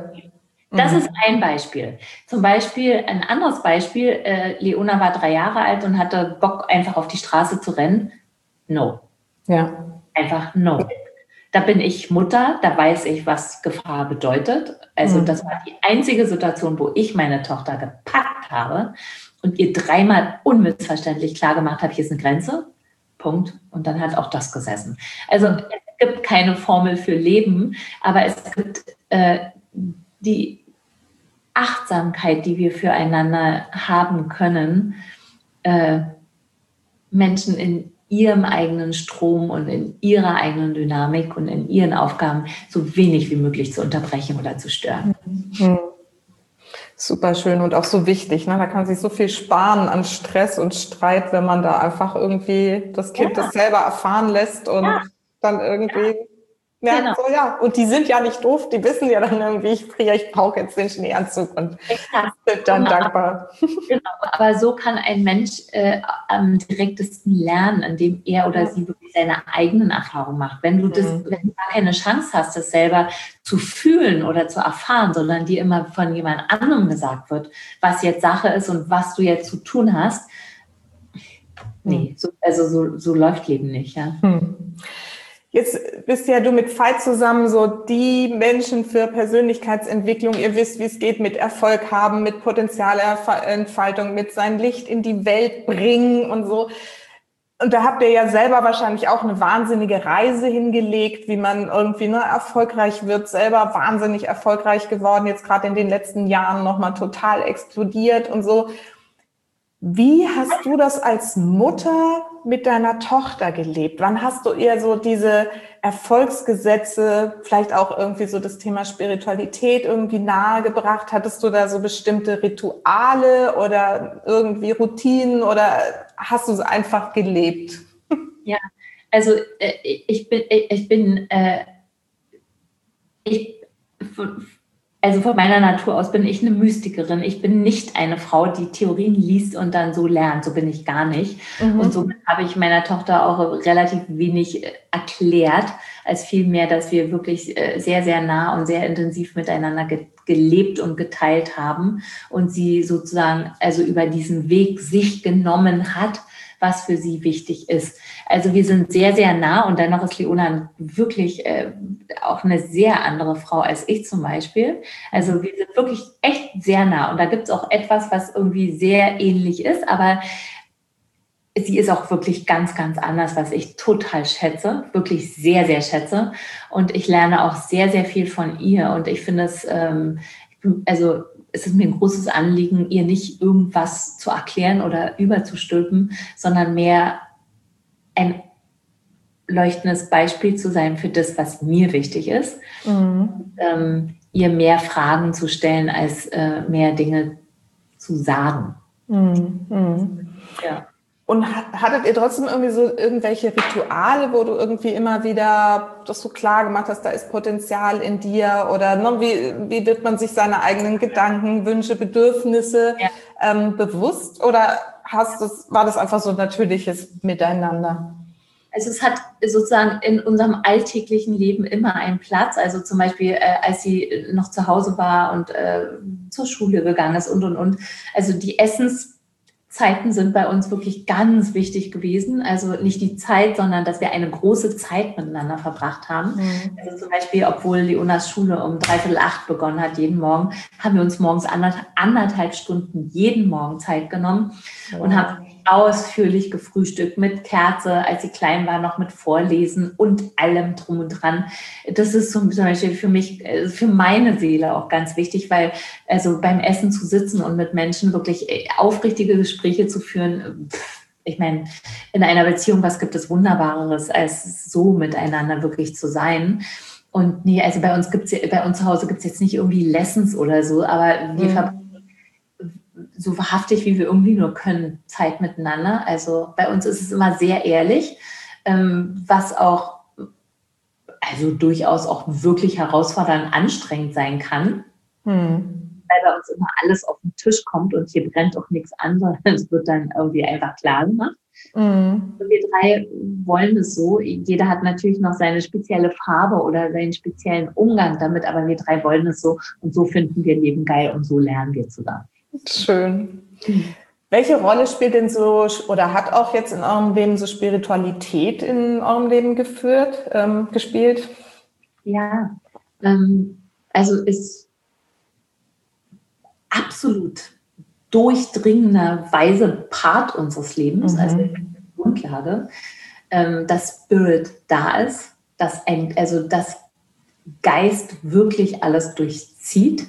ein Beispiel. Zum Beispiel ein anderes Beispiel. Leona war 3 Jahre alt und hatte Bock, einfach auf die Straße zu rennen. No. Ja. Einfach no. Da bin ich Mutter, da weiß ich, was Gefahr bedeutet. Also das war die einzige Situation, wo ich meine Tochter gepackt habe und ihr 3-mal unmissverständlich klar gemacht habe, hier ist eine Grenze, Punkt. Und dann hat auch das gesessen. Also es gibt keine Formel für Leben, aber es gibt die Achtsamkeit, die wir füreinander haben können, Menschen in ihrem eigenen Strom und in ihrer eigenen Dynamik und in ihren Aufgaben so wenig wie möglich zu unterbrechen oder zu stören. Super schön und auch so wichtig. Ne? Da kann man sich so viel sparen an Stress und Streit, wenn man da einfach irgendwie das Kind das selber erfahren lässt und dann irgendwie merkt, so und die sind ja nicht doof, die wissen ja dann irgendwie, ich brauche jetzt den Schneeanzug und sind dann dankbar. Genau, aber so kann ein Mensch am direktesten lernen, indem er oder sie wirklich seine eigenen Erfahrungen macht. Wenn du gar keine Chance hast, das selber zu fühlen oder zu erfahren, sondern dir immer von jemand anderem gesagt wird, was jetzt Sache ist und was du jetzt zu tun hast, nee, so läuft Leben nicht, ja. Jetzt bist ja du mit Veit zusammen so die Menschen für Persönlichkeitsentwicklung. Ihr wisst, wie es geht mit Erfolg haben, mit Potenzialentfaltung, mit sein Licht in die Welt bringen und so. Und da habt ihr ja selber wahrscheinlich auch eine wahnsinnige Reise hingelegt, wie man irgendwie erfolgreich wird, selber wahnsinnig erfolgreich geworden, jetzt gerade in den letzten Jahren nochmal total explodiert und so. Wie hast du das als Mutter mit deiner Tochter gelebt? Wann hast du ihr so diese Erfolgsgesetze, vielleicht auch irgendwie so das Thema Spiritualität irgendwie nahegebracht? Hattest du da so bestimmte Rituale oder irgendwie Routinen oder hast du es einfach gelebt? Ja, also also von meiner Natur aus bin ich eine Mystikerin. Ich bin nicht eine Frau, die Theorien liest und dann so lernt. So bin ich gar nicht. Und somit habe ich meiner Tochter auch relativ wenig erklärt, als vielmehr, dass wir wirklich sehr, sehr nah und sehr intensiv miteinander gelebt und geteilt haben und sie sozusagen also über diesen Weg sich genommen hat, was für sie wichtig ist. Also wir sind sehr, sehr nah und dennoch ist Leona wirklich auch eine sehr andere Frau als ich zum Beispiel. Also wir sind wirklich echt sehr nah und da gibt es auch etwas, was irgendwie sehr ähnlich ist, aber sie ist auch wirklich ganz, ganz anders, was ich total schätze, wirklich sehr, sehr schätze. Und ich lerne auch sehr, sehr viel von ihr. Und ich finde es, also es ist mir ein großes Anliegen, ihr nicht irgendwas zu erklären oder überzustülpen, sondern mehr ein leuchtendes Beispiel zu sein für das, was mir wichtig ist. Ihr mehr Fragen zu stellen, als mehr Dinge zu sagen. Ja. Und hattet ihr trotzdem irgendwie so irgendwelche Rituale, wo du irgendwie immer wieder das so klar gemacht hast, da ist Potenzial in dir oder ne, wie wird man sich seine eigenen Gedanken, Wünsche, Bedürfnisse bewusst oder war das einfach so ein natürliches Miteinander? Also es hat sozusagen in unserem alltäglichen Leben immer einen Platz. Also zum Beispiel, als sie noch zu Hause war und zur Schule gegangen ist und. Also die Essenszeiten sind bei uns wirklich ganz wichtig gewesen. Also nicht die Zeit, sondern dass wir eine große Zeit miteinander verbracht haben. Also zum Beispiel, obwohl Leonas Schule um 7:45 begonnen hat jeden Morgen, haben wir uns morgens anderthalb Stunden jeden Morgen Zeit genommen und haben ausführlich gefrühstückt mit Kerze, als sie klein war, noch mit Vorlesen und allem drum und dran. Das ist zum Beispiel für mich, für meine Seele auch ganz wichtig, weil also beim Essen zu sitzen und mit Menschen wirklich aufrichtige Gespräche zu führen, ich meine, in einer Beziehung, was gibt es Wunderbareres, als so miteinander wirklich zu sein? Und nee, also bei uns zu Hause gibt es jetzt nicht irgendwie Lessons oder so, aber wir verbringen so wahrhaftig, wie wir irgendwie nur können, Zeit miteinander. Also bei uns ist es immer sehr ehrlich, was auch also durchaus auch wirklich herausfordernd anstrengend sein kann, weil bei uns immer alles auf den Tisch kommt und hier brennt auch nichts anderes. Es wird dann irgendwie einfach klar gemacht. Und wir drei wollen es so. Jeder hat natürlich noch seine spezielle Farbe oder seinen speziellen Umgang damit, aber wir drei wollen es so und so finden wir Leben geil und so lernen wir zusammen. Schön. Welche Rolle spielt denn so oder hat auch jetzt in eurem Leben so Spiritualität in eurem Leben gespielt? Ja, also ist absolut durchdringenderweise Part unseres Lebens, also Grundlage, dass Spirit da ist, dass Geist wirklich alles durchzieht.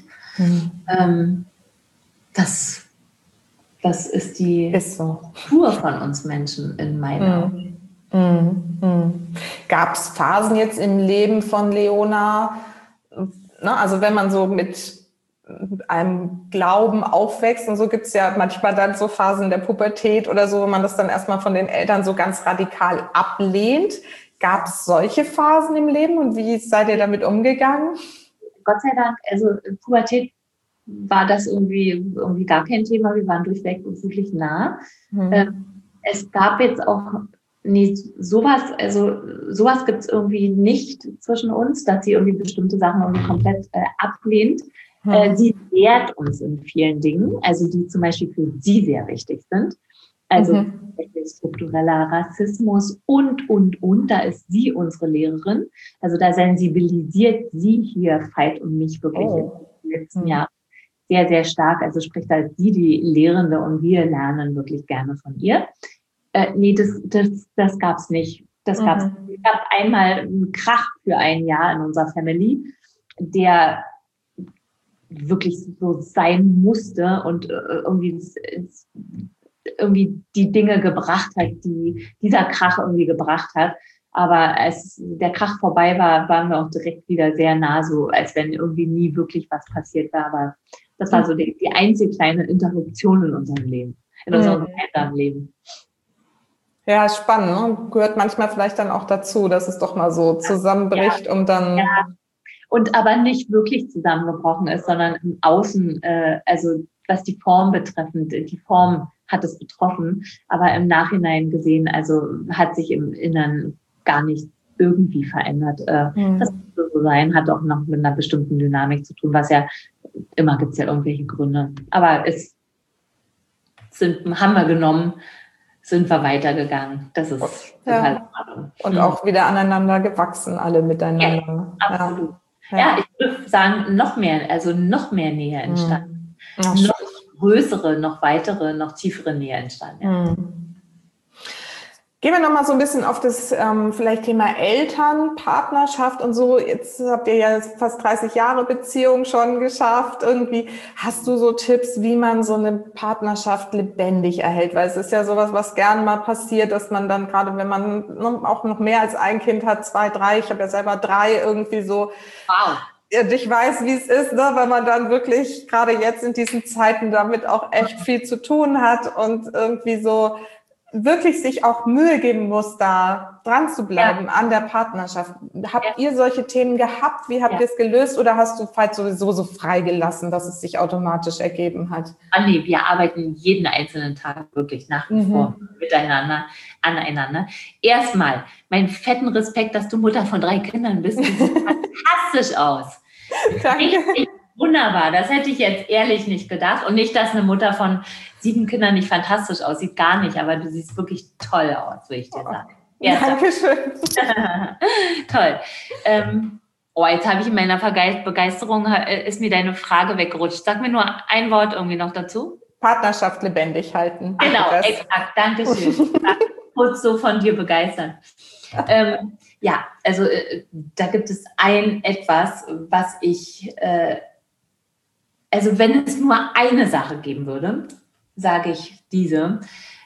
Das ist die Kultur von uns Menschen in meiner Augen. Gab es Phasen jetzt im Leben von Leona, ne, also wenn man so mit einem Glauben aufwächst und so gibt es ja manchmal dann so Phasen der Pubertät oder so, wo man das dann erstmal von den Eltern so ganz radikal ablehnt. Gab es solche Phasen im Leben und wie seid ihr damit umgegangen? Gott sei Dank, also Pubertät war das irgendwie gar kein Thema. Wir waren durchweg wirklich nah. Es gab jetzt auch sowas gibt es irgendwie nicht zwischen uns, dass sie irgendwie bestimmte Sachen irgendwie komplett ablehnt. Sie lehrt uns in vielen Dingen, also die zum Beispiel für sie sehr wichtig sind. Also struktureller Rassismus und. Da ist sie unsere Lehrerin. Also da sensibilisiert sie hier Veit und mich wirklich im letzten Jahr sehr, sehr stark. Also spricht als sie die Lehrende und wir lernen wirklich gerne von ihr. Das gab es nicht. Es gab einmal einen Krach für ein Jahr in unserer Family, der wirklich so sein musste und irgendwie die Dinge gebracht hat, die dieser Krach irgendwie gebracht hat. Aber als der Krach vorbei war, waren wir auch direkt wieder sehr nah, so als wenn irgendwie nie wirklich was passiert war. Aber das war so die einzige kleine Interruption in unserem Leben, in unserem gemeinsamen Leben. Ja, spannend, ne? Gehört manchmal vielleicht dann auch dazu, dass es doch mal so zusammenbricht und dann... Ja. Und aber nicht wirklich zusammengebrochen ist, sondern im Außen, also was die Form betreffend, die Form hat es betroffen, aber im Nachhinein gesehen, also hat sich im Innern gar nicht irgendwie verändert. Das so sein, hat auch noch mit einer bestimmten Dynamik zu tun, was ja, immer gibt es ja irgendwelche Gründe. Aber haben wir genommen, sind wir weitergegangen. Das ist total in Ordnung. Und auch wieder aneinander gewachsen, alle miteinander. Ja, absolut. Ja, ich würde sagen, noch mehr Nähe entstanden. Noch größere, noch weitere, noch tiefere Nähe entstanden. Gehen wir nochmal so ein bisschen auf das vielleicht Thema Eltern, Partnerschaft und so. Jetzt habt ihr ja fast 30 Jahre Beziehung schon geschafft. Irgendwie hast du so Tipps, wie man so eine Partnerschaft lebendig erhält? Weil es ist ja sowas, was gern mal passiert, dass man dann, gerade wenn man auch noch mehr als ein Kind hat, 2, 3, ich habe ja selber 3, irgendwie so. Wow. Ich weiß, wie es ist, ne, weil man dann wirklich gerade jetzt in diesen Zeiten damit auch echt viel zu tun hat und irgendwie so wirklich sich auch Mühe geben muss, da dran zu bleiben an der Partnerschaft. Habt ihr solche Themen gehabt? Wie habt ihr es gelöst? Oder hast du Veit sowieso so freigelassen, dass es sich automatisch ergeben hat? Nee, wir arbeiten jeden einzelnen Tag wirklich nach wie vor miteinander, aneinander. Erstmal, meinen fetten Respekt, dass du Mutter von 3 Kindern bist. Du siehst fantastisch aus. Danke. Richtig wunderbar. Das hätte ich jetzt ehrlich nicht gedacht. Und nicht, dass eine Mutter von 7 Kindern nicht fantastisch aussieht. Gar nicht. Aber du siehst wirklich toll aus, will ich dir sagen. Dankeschön. Toll. Jetzt habe ich in meiner Begeisterung, ist mir deine Frage weggerutscht. Sag mir nur ein Wort irgendwie noch dazu. Partnerschaft lebendig halten. Genau, exakt. Dankeschön. Kurz so von dir begeistern. Also da gibt es etwas, was ich, also wenn es nur eine Sache geben würde, sage ich diese: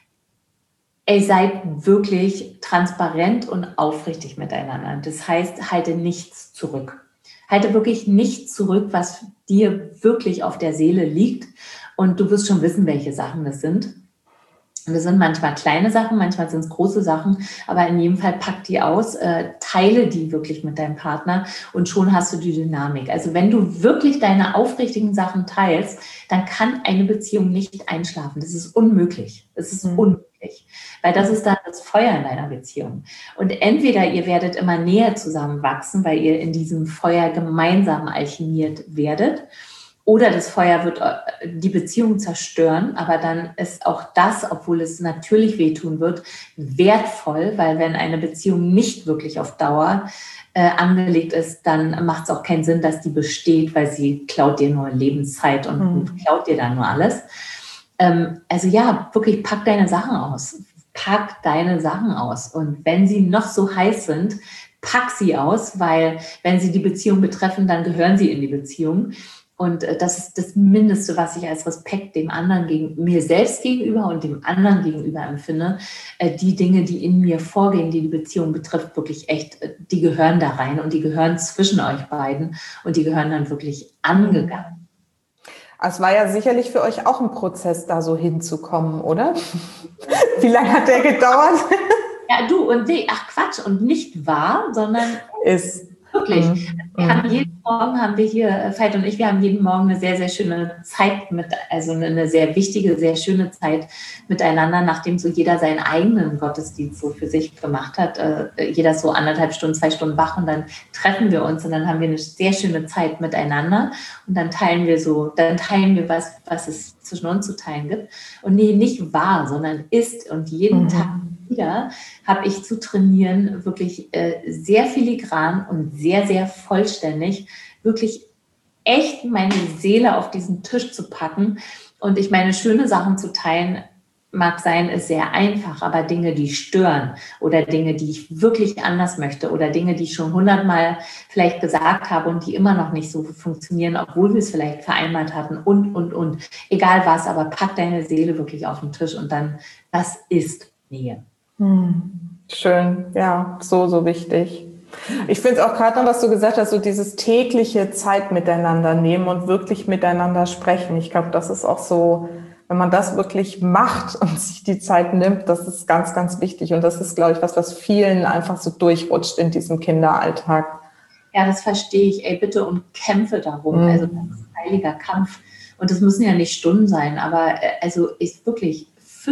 Seid wirklich transparent und aufrichtig miteinander. Das heißt, halte nichts zurück. Halte wirklich nichts zurück, was dir wirklich auf der Seele liegt. Und du wirst schon wissen, welche Sachen das sind. Und das sind manchmal kleine Sachen, manchmal sind es große Sachen, aber in jedem Fall pack die aus, teile die wirklich mit deinem Partner und schon hast du die Dynamik. Also wenn du wirklich deine aufrichtigen Sachen teilst, dann kann eine Beziehung nicht einschlafen. Das ist unmöglich. Es ist unmöglich, weil das ist dann das Feuer in deiner Beziehung. Und entweder ihr werdet immer näher zusammenwachsen, weil ihr in diesem Feuer gemeinsam alchemiert werdet, oder das Feuer wird die Beziehung zerstören, aber dann ist auch das, obwohl es natürlich wehtun wird, wertvoll, weil wenn eine Beziehung nicht wirklich auf Dauer angelegt ist, dann macht es auch keinen Sinn, dass die besteht, weil sie klaut dir nur Lebenszeit und klaut dir dann nur alles. Also ja, wirklich pack deine Sachen aus. Pack deine Sachen aus. Und wenn sie noch so heiß sind, pack sie aus, weil wenn sie die Beziehung betreffen, dann gehören sie in die Beziehung. Und das ist das Mindeste, was ich als Respekt dem anderen mir selbst gegenüber und dem anderen gegenüber empfinde. Die Dinge, die in mir vorgehen, die die Beziehung betrifft, wirklich echt, die gehören da rein und die gehören zwischen euch beiden und die gehören dann wirklich angegangen. Es war ja sicherlich für euch auch ein Prozess, da so hinzukommen, oder? Wie lange hat der gedauert? Ja, du und Quatsch, und nicht wahr, sondern ist. Wirklich. Jeden Morgen haben wir hier, Veit und ich, wir haben jeden Morgen eine sehr, sehr schöne Zeit also eine sehr wichtige, sehr schöne Zeit miteinander, nachdem so jeder seinen eigenen Gottesdienst so für sich gemacht hat. Jeder ist so 1,5 Stunden, 2 Stunden wach und dann treffen wir uns und dann haben wir eine sehr schöne Zeit miteinander und dann teilen wir was es zwischen uns zu teilen gibt. Und nee, nicht wahr, sondern ist, und jeden Tag wieder habe ich zu trainieren, wirklich sehr filigran und sehr, sehr vollständig, wirklich echt meine Seele auf diesen Tisch zu packen. Und ich meine, schöne Sachen zu teilen, mag sein, ist sehr einfach, aber Dinge, die stören oder Dinge, die ich wirklich anders möchte oder Dinge, die ich schon 100-mal vielleicht gesagt habe und die immer noch nicht so funktionieren, obwohl wir es vielleicht vereinbart hatten und. Egal was, aber pack deine Seele wirklich auf den Tisch und dann, was ist Nähe? Schön, ja, so wichtig. Ich finde es auch gerade noch, was du gesagt hast, so dieses tägliche Zeit miteinander nehmen und wirklich miteinander sprechen. Ich glaube, das ist auch so, wenn man das wirklich macht und sich die Zeit nimmt, das ist ganz, ganz wichtig. Und das ist, glaube ich, was vielen einfach so durchrutscht in diesem Kinderalltag. Ja, das verstehe ich. Bitte und kämpfe darum. Also das ist ein heiliger Kampf. Und das müssen ja nicht Stunden sein, aber also ist wirklich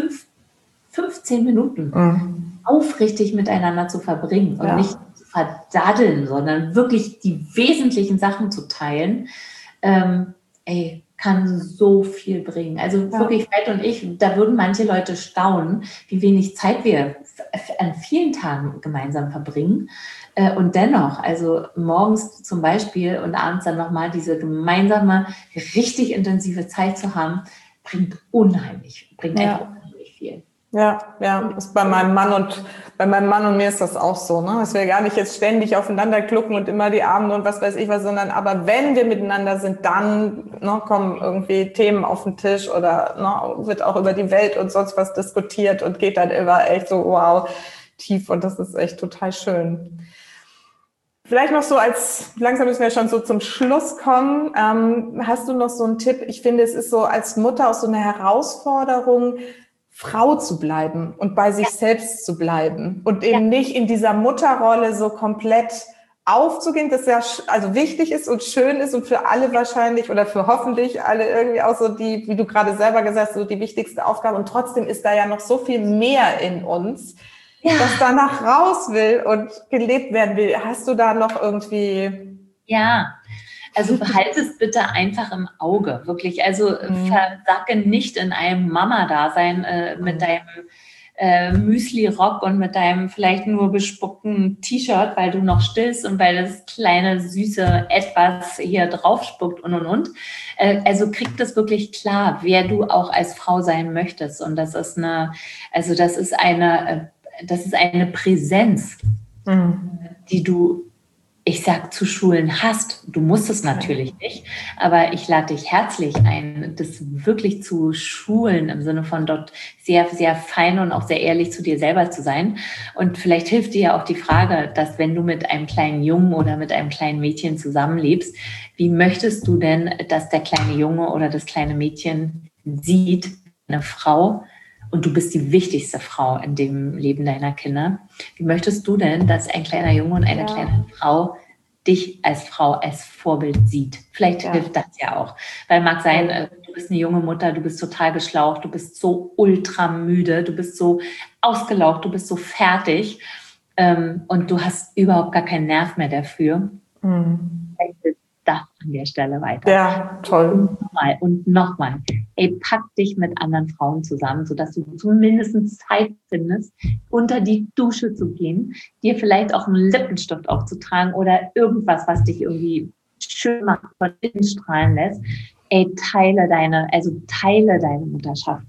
15 Minuten aufrichtig miteinander zu verbringen und nicht zu verdaddeln, sondern wirklich die wesentlichen Sachen zu teilen. kann so viel bringen. Also wirklich, Veit und ich, da würden manche Leute staunen, wie wenig Zeit wir an vielen Tagen gemeinsam verbringen. Und dennoch, also morgens zum Beispiel und abends dann nochmal diese gemeinsame, richtig intensive Zeit zu haben, bringt einfach unheimlich viel. Ja, ist bei meinem Mann und mir ist das auch so, ne? Dass wir gar nicht jetzt ständig aufeinander klucken und immer die Abende und was weiß ich was, sondern aber wenn wir miteinander sind, dann kommen irgendwie Themen auf den Tisch oder wird auch über die Welt und sonst was diskutiert und geht dann immer echt so wow tief und das ist echt total schön. Vielleicht noch so langsam müssen wir schon so zum Schluss kommen. Hast du noch so einen Tipp? Ich finde, es ist so als Mutter auch so eine Herausforderung, Frau zu bleiben und bei sich selbst zu bleiben und eben nicht in dieser Mutterrolle so komplett aufzugehen, das ja also wichtig ist und schön ist und für alle wahrscheinlich oder für hoffentlich alle irgendwie auch so die, wie du gerade selber gesagt hast, so die wichtigste Aufgabe und trotzdem ist da ja noch so viel mehr in uns, das danach raus will und gelebt werden will. Hast du da noch irgendwie... Ja, also behalte es bitte einfach im Auge, wirklich. Also versacke nicht in einem Mama-Dasein mit deinem Müsli-Rock und mit deinem vielleicht nur bespuckten T-Shirt, weil du noch stillst und weil das kleine, süße Etwas hier drauf spuckt und. Also krieg das wirklich klar, wer du auch als Frau sein möchtest. Und das ist eine Präsenz, die du, ich sag, zu schulen hast. Du musst es natürlich nicht, aber ich lade dich herzlich ein, das wirklich zu schulen, im Sinne von dort sehr, sehr fein und auch sehr ehrlich zu dir selber zu sein. Und vielleicht hilft dir ja auch die Frage, dass wenn du mit einem kleinen Jungen oder mit einem kleinen Mädchen zusammenlebst, wie möchtest du denn, dass der kleine Junge oder das kleine Mädchen sieht, eine Frau, und du bist die wichtigste Frau in dem Leben deiner Kinder. Wie möchtest du denn, dass ein kleiner Junge und eine kleine Frau dich als Frau, als Vorbild sieht? Vielleicht hilft das ja auch. Weil mag sein, du bist eine junge Mutter, du bist total geschlaucht, du bist so ultra müde, du bist so ausgelaugt, du bist so fertig und du hast überhaupt gar keinen Nerv mehr dafür. Vielleicht hilft das an der Stelle weiter. Ja, toll. Und nochmal. Ey, pack dich mit anderen Frauen zusammen, sodass du zumindest Zeit findest, unter die Dusche zu gehen, dir vielleicht auch einen Lippenstift aufzutragen oder irgendwas, was dich irgendwie schön macht, von innen strahlen lässt. Ey, teile deine Mutterschaft.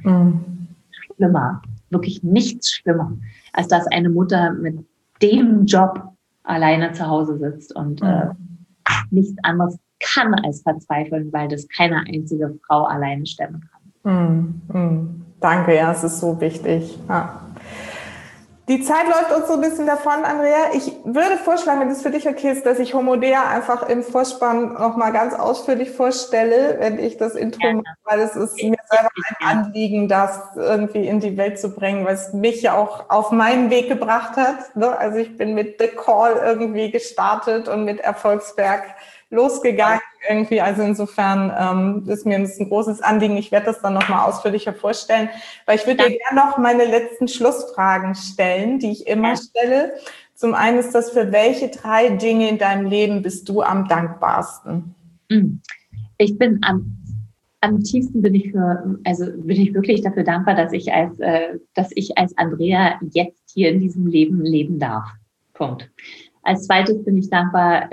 Schlimmer, wirklich nichts schlimmer, als dass eine Mutter mit dem Job alleine zu Hause sitzt und nichts anderes kann als verzweifeln, weil das keine einzige Frau alleine stemmen kann. Danke, ja, es ist so wichtig. Ja. Die Zeit läuft uns so ein bisschen davon, Andrea. Ich würde vorschlagen, wenn es für dich okay ist, dass ich Homodea einfach im Vorspann nochmal ganz ausführlich vorstelle, wenn ich das Intro mache, weil es ist mir selber ein Anliegen, das irgendwie in die Welt zu bringen, weil es mich ja auch auf meinen Weg gebracht hat. Ne? Also ich bin mit The Call irgendwie gestartet und mit Erfolgsberg losgegangen irgendwie. Also insofern ist mir das ein großes Anliegen. Ich werde das dann nochmal ausführlicher vorstellen, weil ich würde dir gerne noch meine letzten Schlussfragen stellen, die ich immer stelle. Zum einen ist das, für welche 3 Dinge in deinem Leben bist du am dankbarsten? Ich bin am tiefsten bin ich wirklich dafür dankbar, dass ich als Andrea jetzt hier in diesem Leben leben darf. Punkt. Als zweites bin ich dankbar,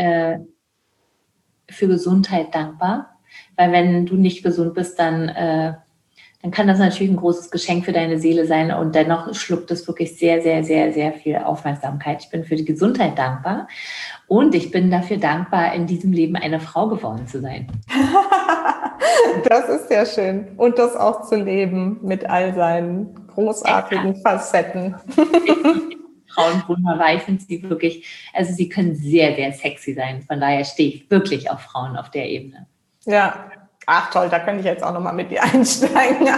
für Gesundheit dankbar, weil wenn du nicht gesund bist, dann kann das natürlich ein großes Geschenk für deine Seele sein und dennoch schluckt es wirklich sehr, sehr, sehr, sehr viel Aufmerksamkeit. Ich bin für die Gesundheit dankbar und ich bin dafür dankbar, in diesem Leben eine Frau geworden zu sein. Das ist sehr schön und das auch zu leben mit all seinen großartigen Facetten. Frauen wunderbar. Ich finde sie wirklich, also sie können sehr, sehr sexy sein. Von daher stehe ich wirklich auf Frauen auf der Ebene. Ja, ach toll, da könnte ich jetzt auch nochmal mit dir einsteigen.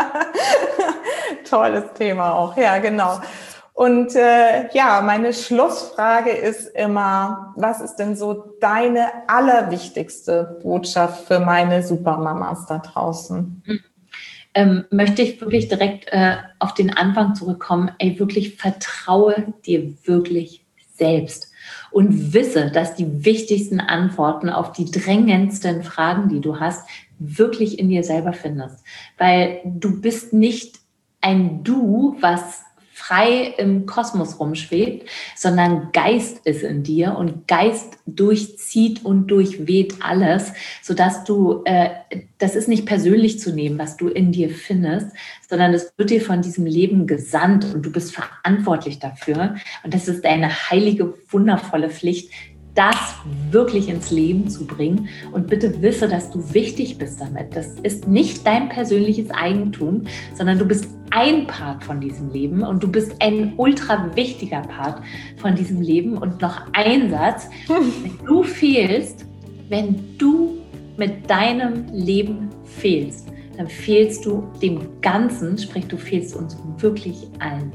Tolles Thema auch, ja genau. Und meine Schlussfrage ist immer, was ist denn so deine allerwichtigste Botschaft für meine Supermamas da draußen? Möchte ich wirklich direkt auf den Anfang zurückkommen. Ey, wirklich vertraue dir wirklich selbst und wisse, dass die wichtigsten Antworten auf die drängendsten Fragen, die du hast, wirklich in dir selber findest. Weil du bist nicht ein Du, was frei im Kosmos rumschwebt, sondern Geist ist in dir und Geist durchzieht und durchweht alles, sodass du, das ist nicht persönlich zu nehmen, was du in dir findest, sondern es wird dir von diesem Leben gesandt und du bist verantwortlich dafür. Und das ist eine heilige, wundervolle Pflicht, das wirklich ins Leben zu bringen. Und bitte wisse, dass du wichtig bist damit. Das ist nicht dein persönliches Eigentum, sondern du bist ein Part von diesem Leben und du bist ein ultra wichtiger Part von diesem Leben. Und noch ein Satz, wenn du fehlst, wenn du mit deinem Leben fehlst, dann fehlst du dem Ganzen, sprich du fehlst uns wirklich allen.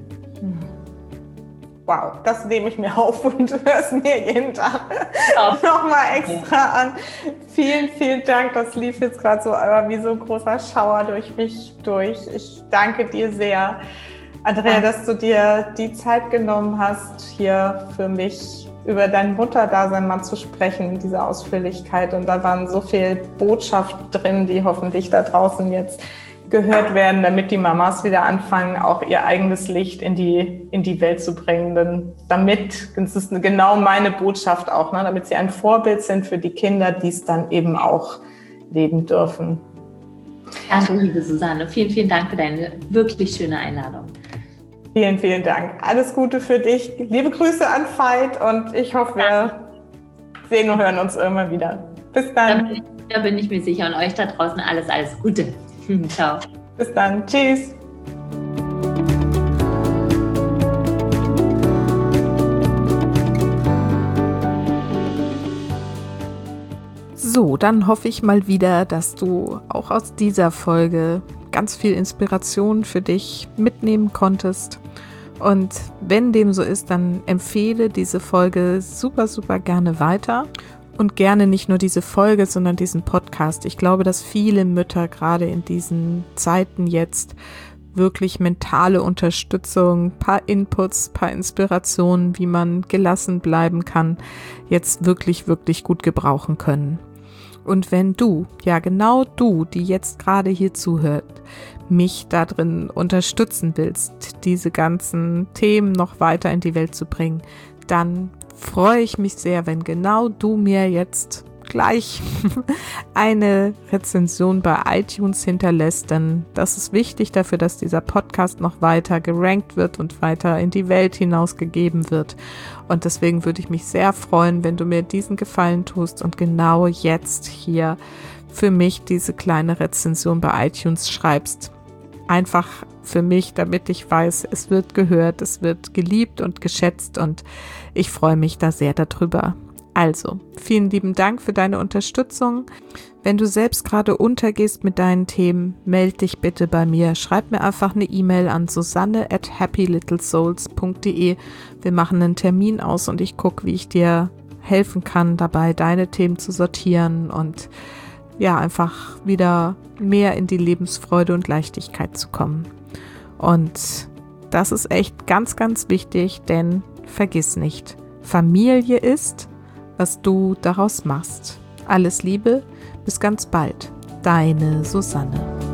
Wow, das nehme ich mir auf und höre es mir jeden Tag nochmal extra an. Vielen, vielen Dank. Das lief jetzt gerade so aber wie so ein großer Schauer durch mich durch. Ich danke dir sehr, Andrea, dass du dir die Zeit genommen hast, hier für mich über dein Mutterdasein mal zu sprechen, in dieser Ausführlichkeit. Und da waren so viel Botschaft drin, die hoffentlich da draußen jetzt gehört werden, damit die Mamas wieder anfangen, auch ihr eigenes Licht in die Welt zu bringen. Denn das ist genau meine Botschaft auch, ne, damit sie ein Vorbild sind für die Kinder, die es dann eben auch leben dürfen. Danke, liebe Susanne. Vielen, vielen Dank für deine wirklich schöne Einladung. Vielen, vielen Dank. Alles Gute für dich. Liebe Grüße an Veit und ich hoffe, wir sehen und hören uns irgendwann wieder. Bis dann. Da bin ich mir sicher und euch da draußen alles Gute. Ciao. Bis dann. Tschüss. So, dann hoffe ich mal wieder, dass du auch aus dieser Folge ganz viel Inspiration für dich mitnehmen konntest. Und wenn dem so ist, dann empfehle diese Folge super, super gerne weiter. Und gerne nicht nur diese Folge, sondern diesen Podcast. Ich glaube, dass viele Mütter gerade in diesen Zeiten jetzt wirklich mentale Unterstützung, paar Inputs, paar Inspirationen, wie man gelassen bleiben kann, jetzt wirklich, wirklich gut gebrauchen können. Und wenn du, ja genau du, die jetzt gerade hier zuhört, mich da drin unterstützen willst, diese ganzen Themen noch weiter in die Welt zu bringen, dann freue ich mich sehr, wenn genau du mir jetzt gleich eine Rezension bei iTunes hinterlässt, denn das ist wichtig dafür, dass dieser Podcast noch weiter gerankt wird und weiter in die Welt hinausgegeben wird. Und deswegen würde ich mich sehr freuen, wenn du mir diesen Gefallen tust und genau jetzt hier für mich diese kleine Rezension bei iTunes schreibst. Einfach für mich, damit ich weiß, es wird gehört, es wird geliebt und geschätzt und ich freue mich da sehr darüber. Also, vielen lieben Dank für deine Unterstützung. Wenn du selbst gerade untergehst mit deinen Themen, melde dich bitte bei mir. Schreib mir einfach eine E-Mail an susanne@happylittlesouls.de. Wir machen einen Termin aus und ich gucke, wie ich dir helfen kann, dabei deine Themen zu sortieren und ja, einfach wieder mehr in die Lebensfreude und Leichtigkeit zu kommen. Und das ist echt ganz, ganz wichtig, denn vergiss nicht, Familie ist, was du daraus machst. Alles Liebe, bis ganz bald. Deine Susanne.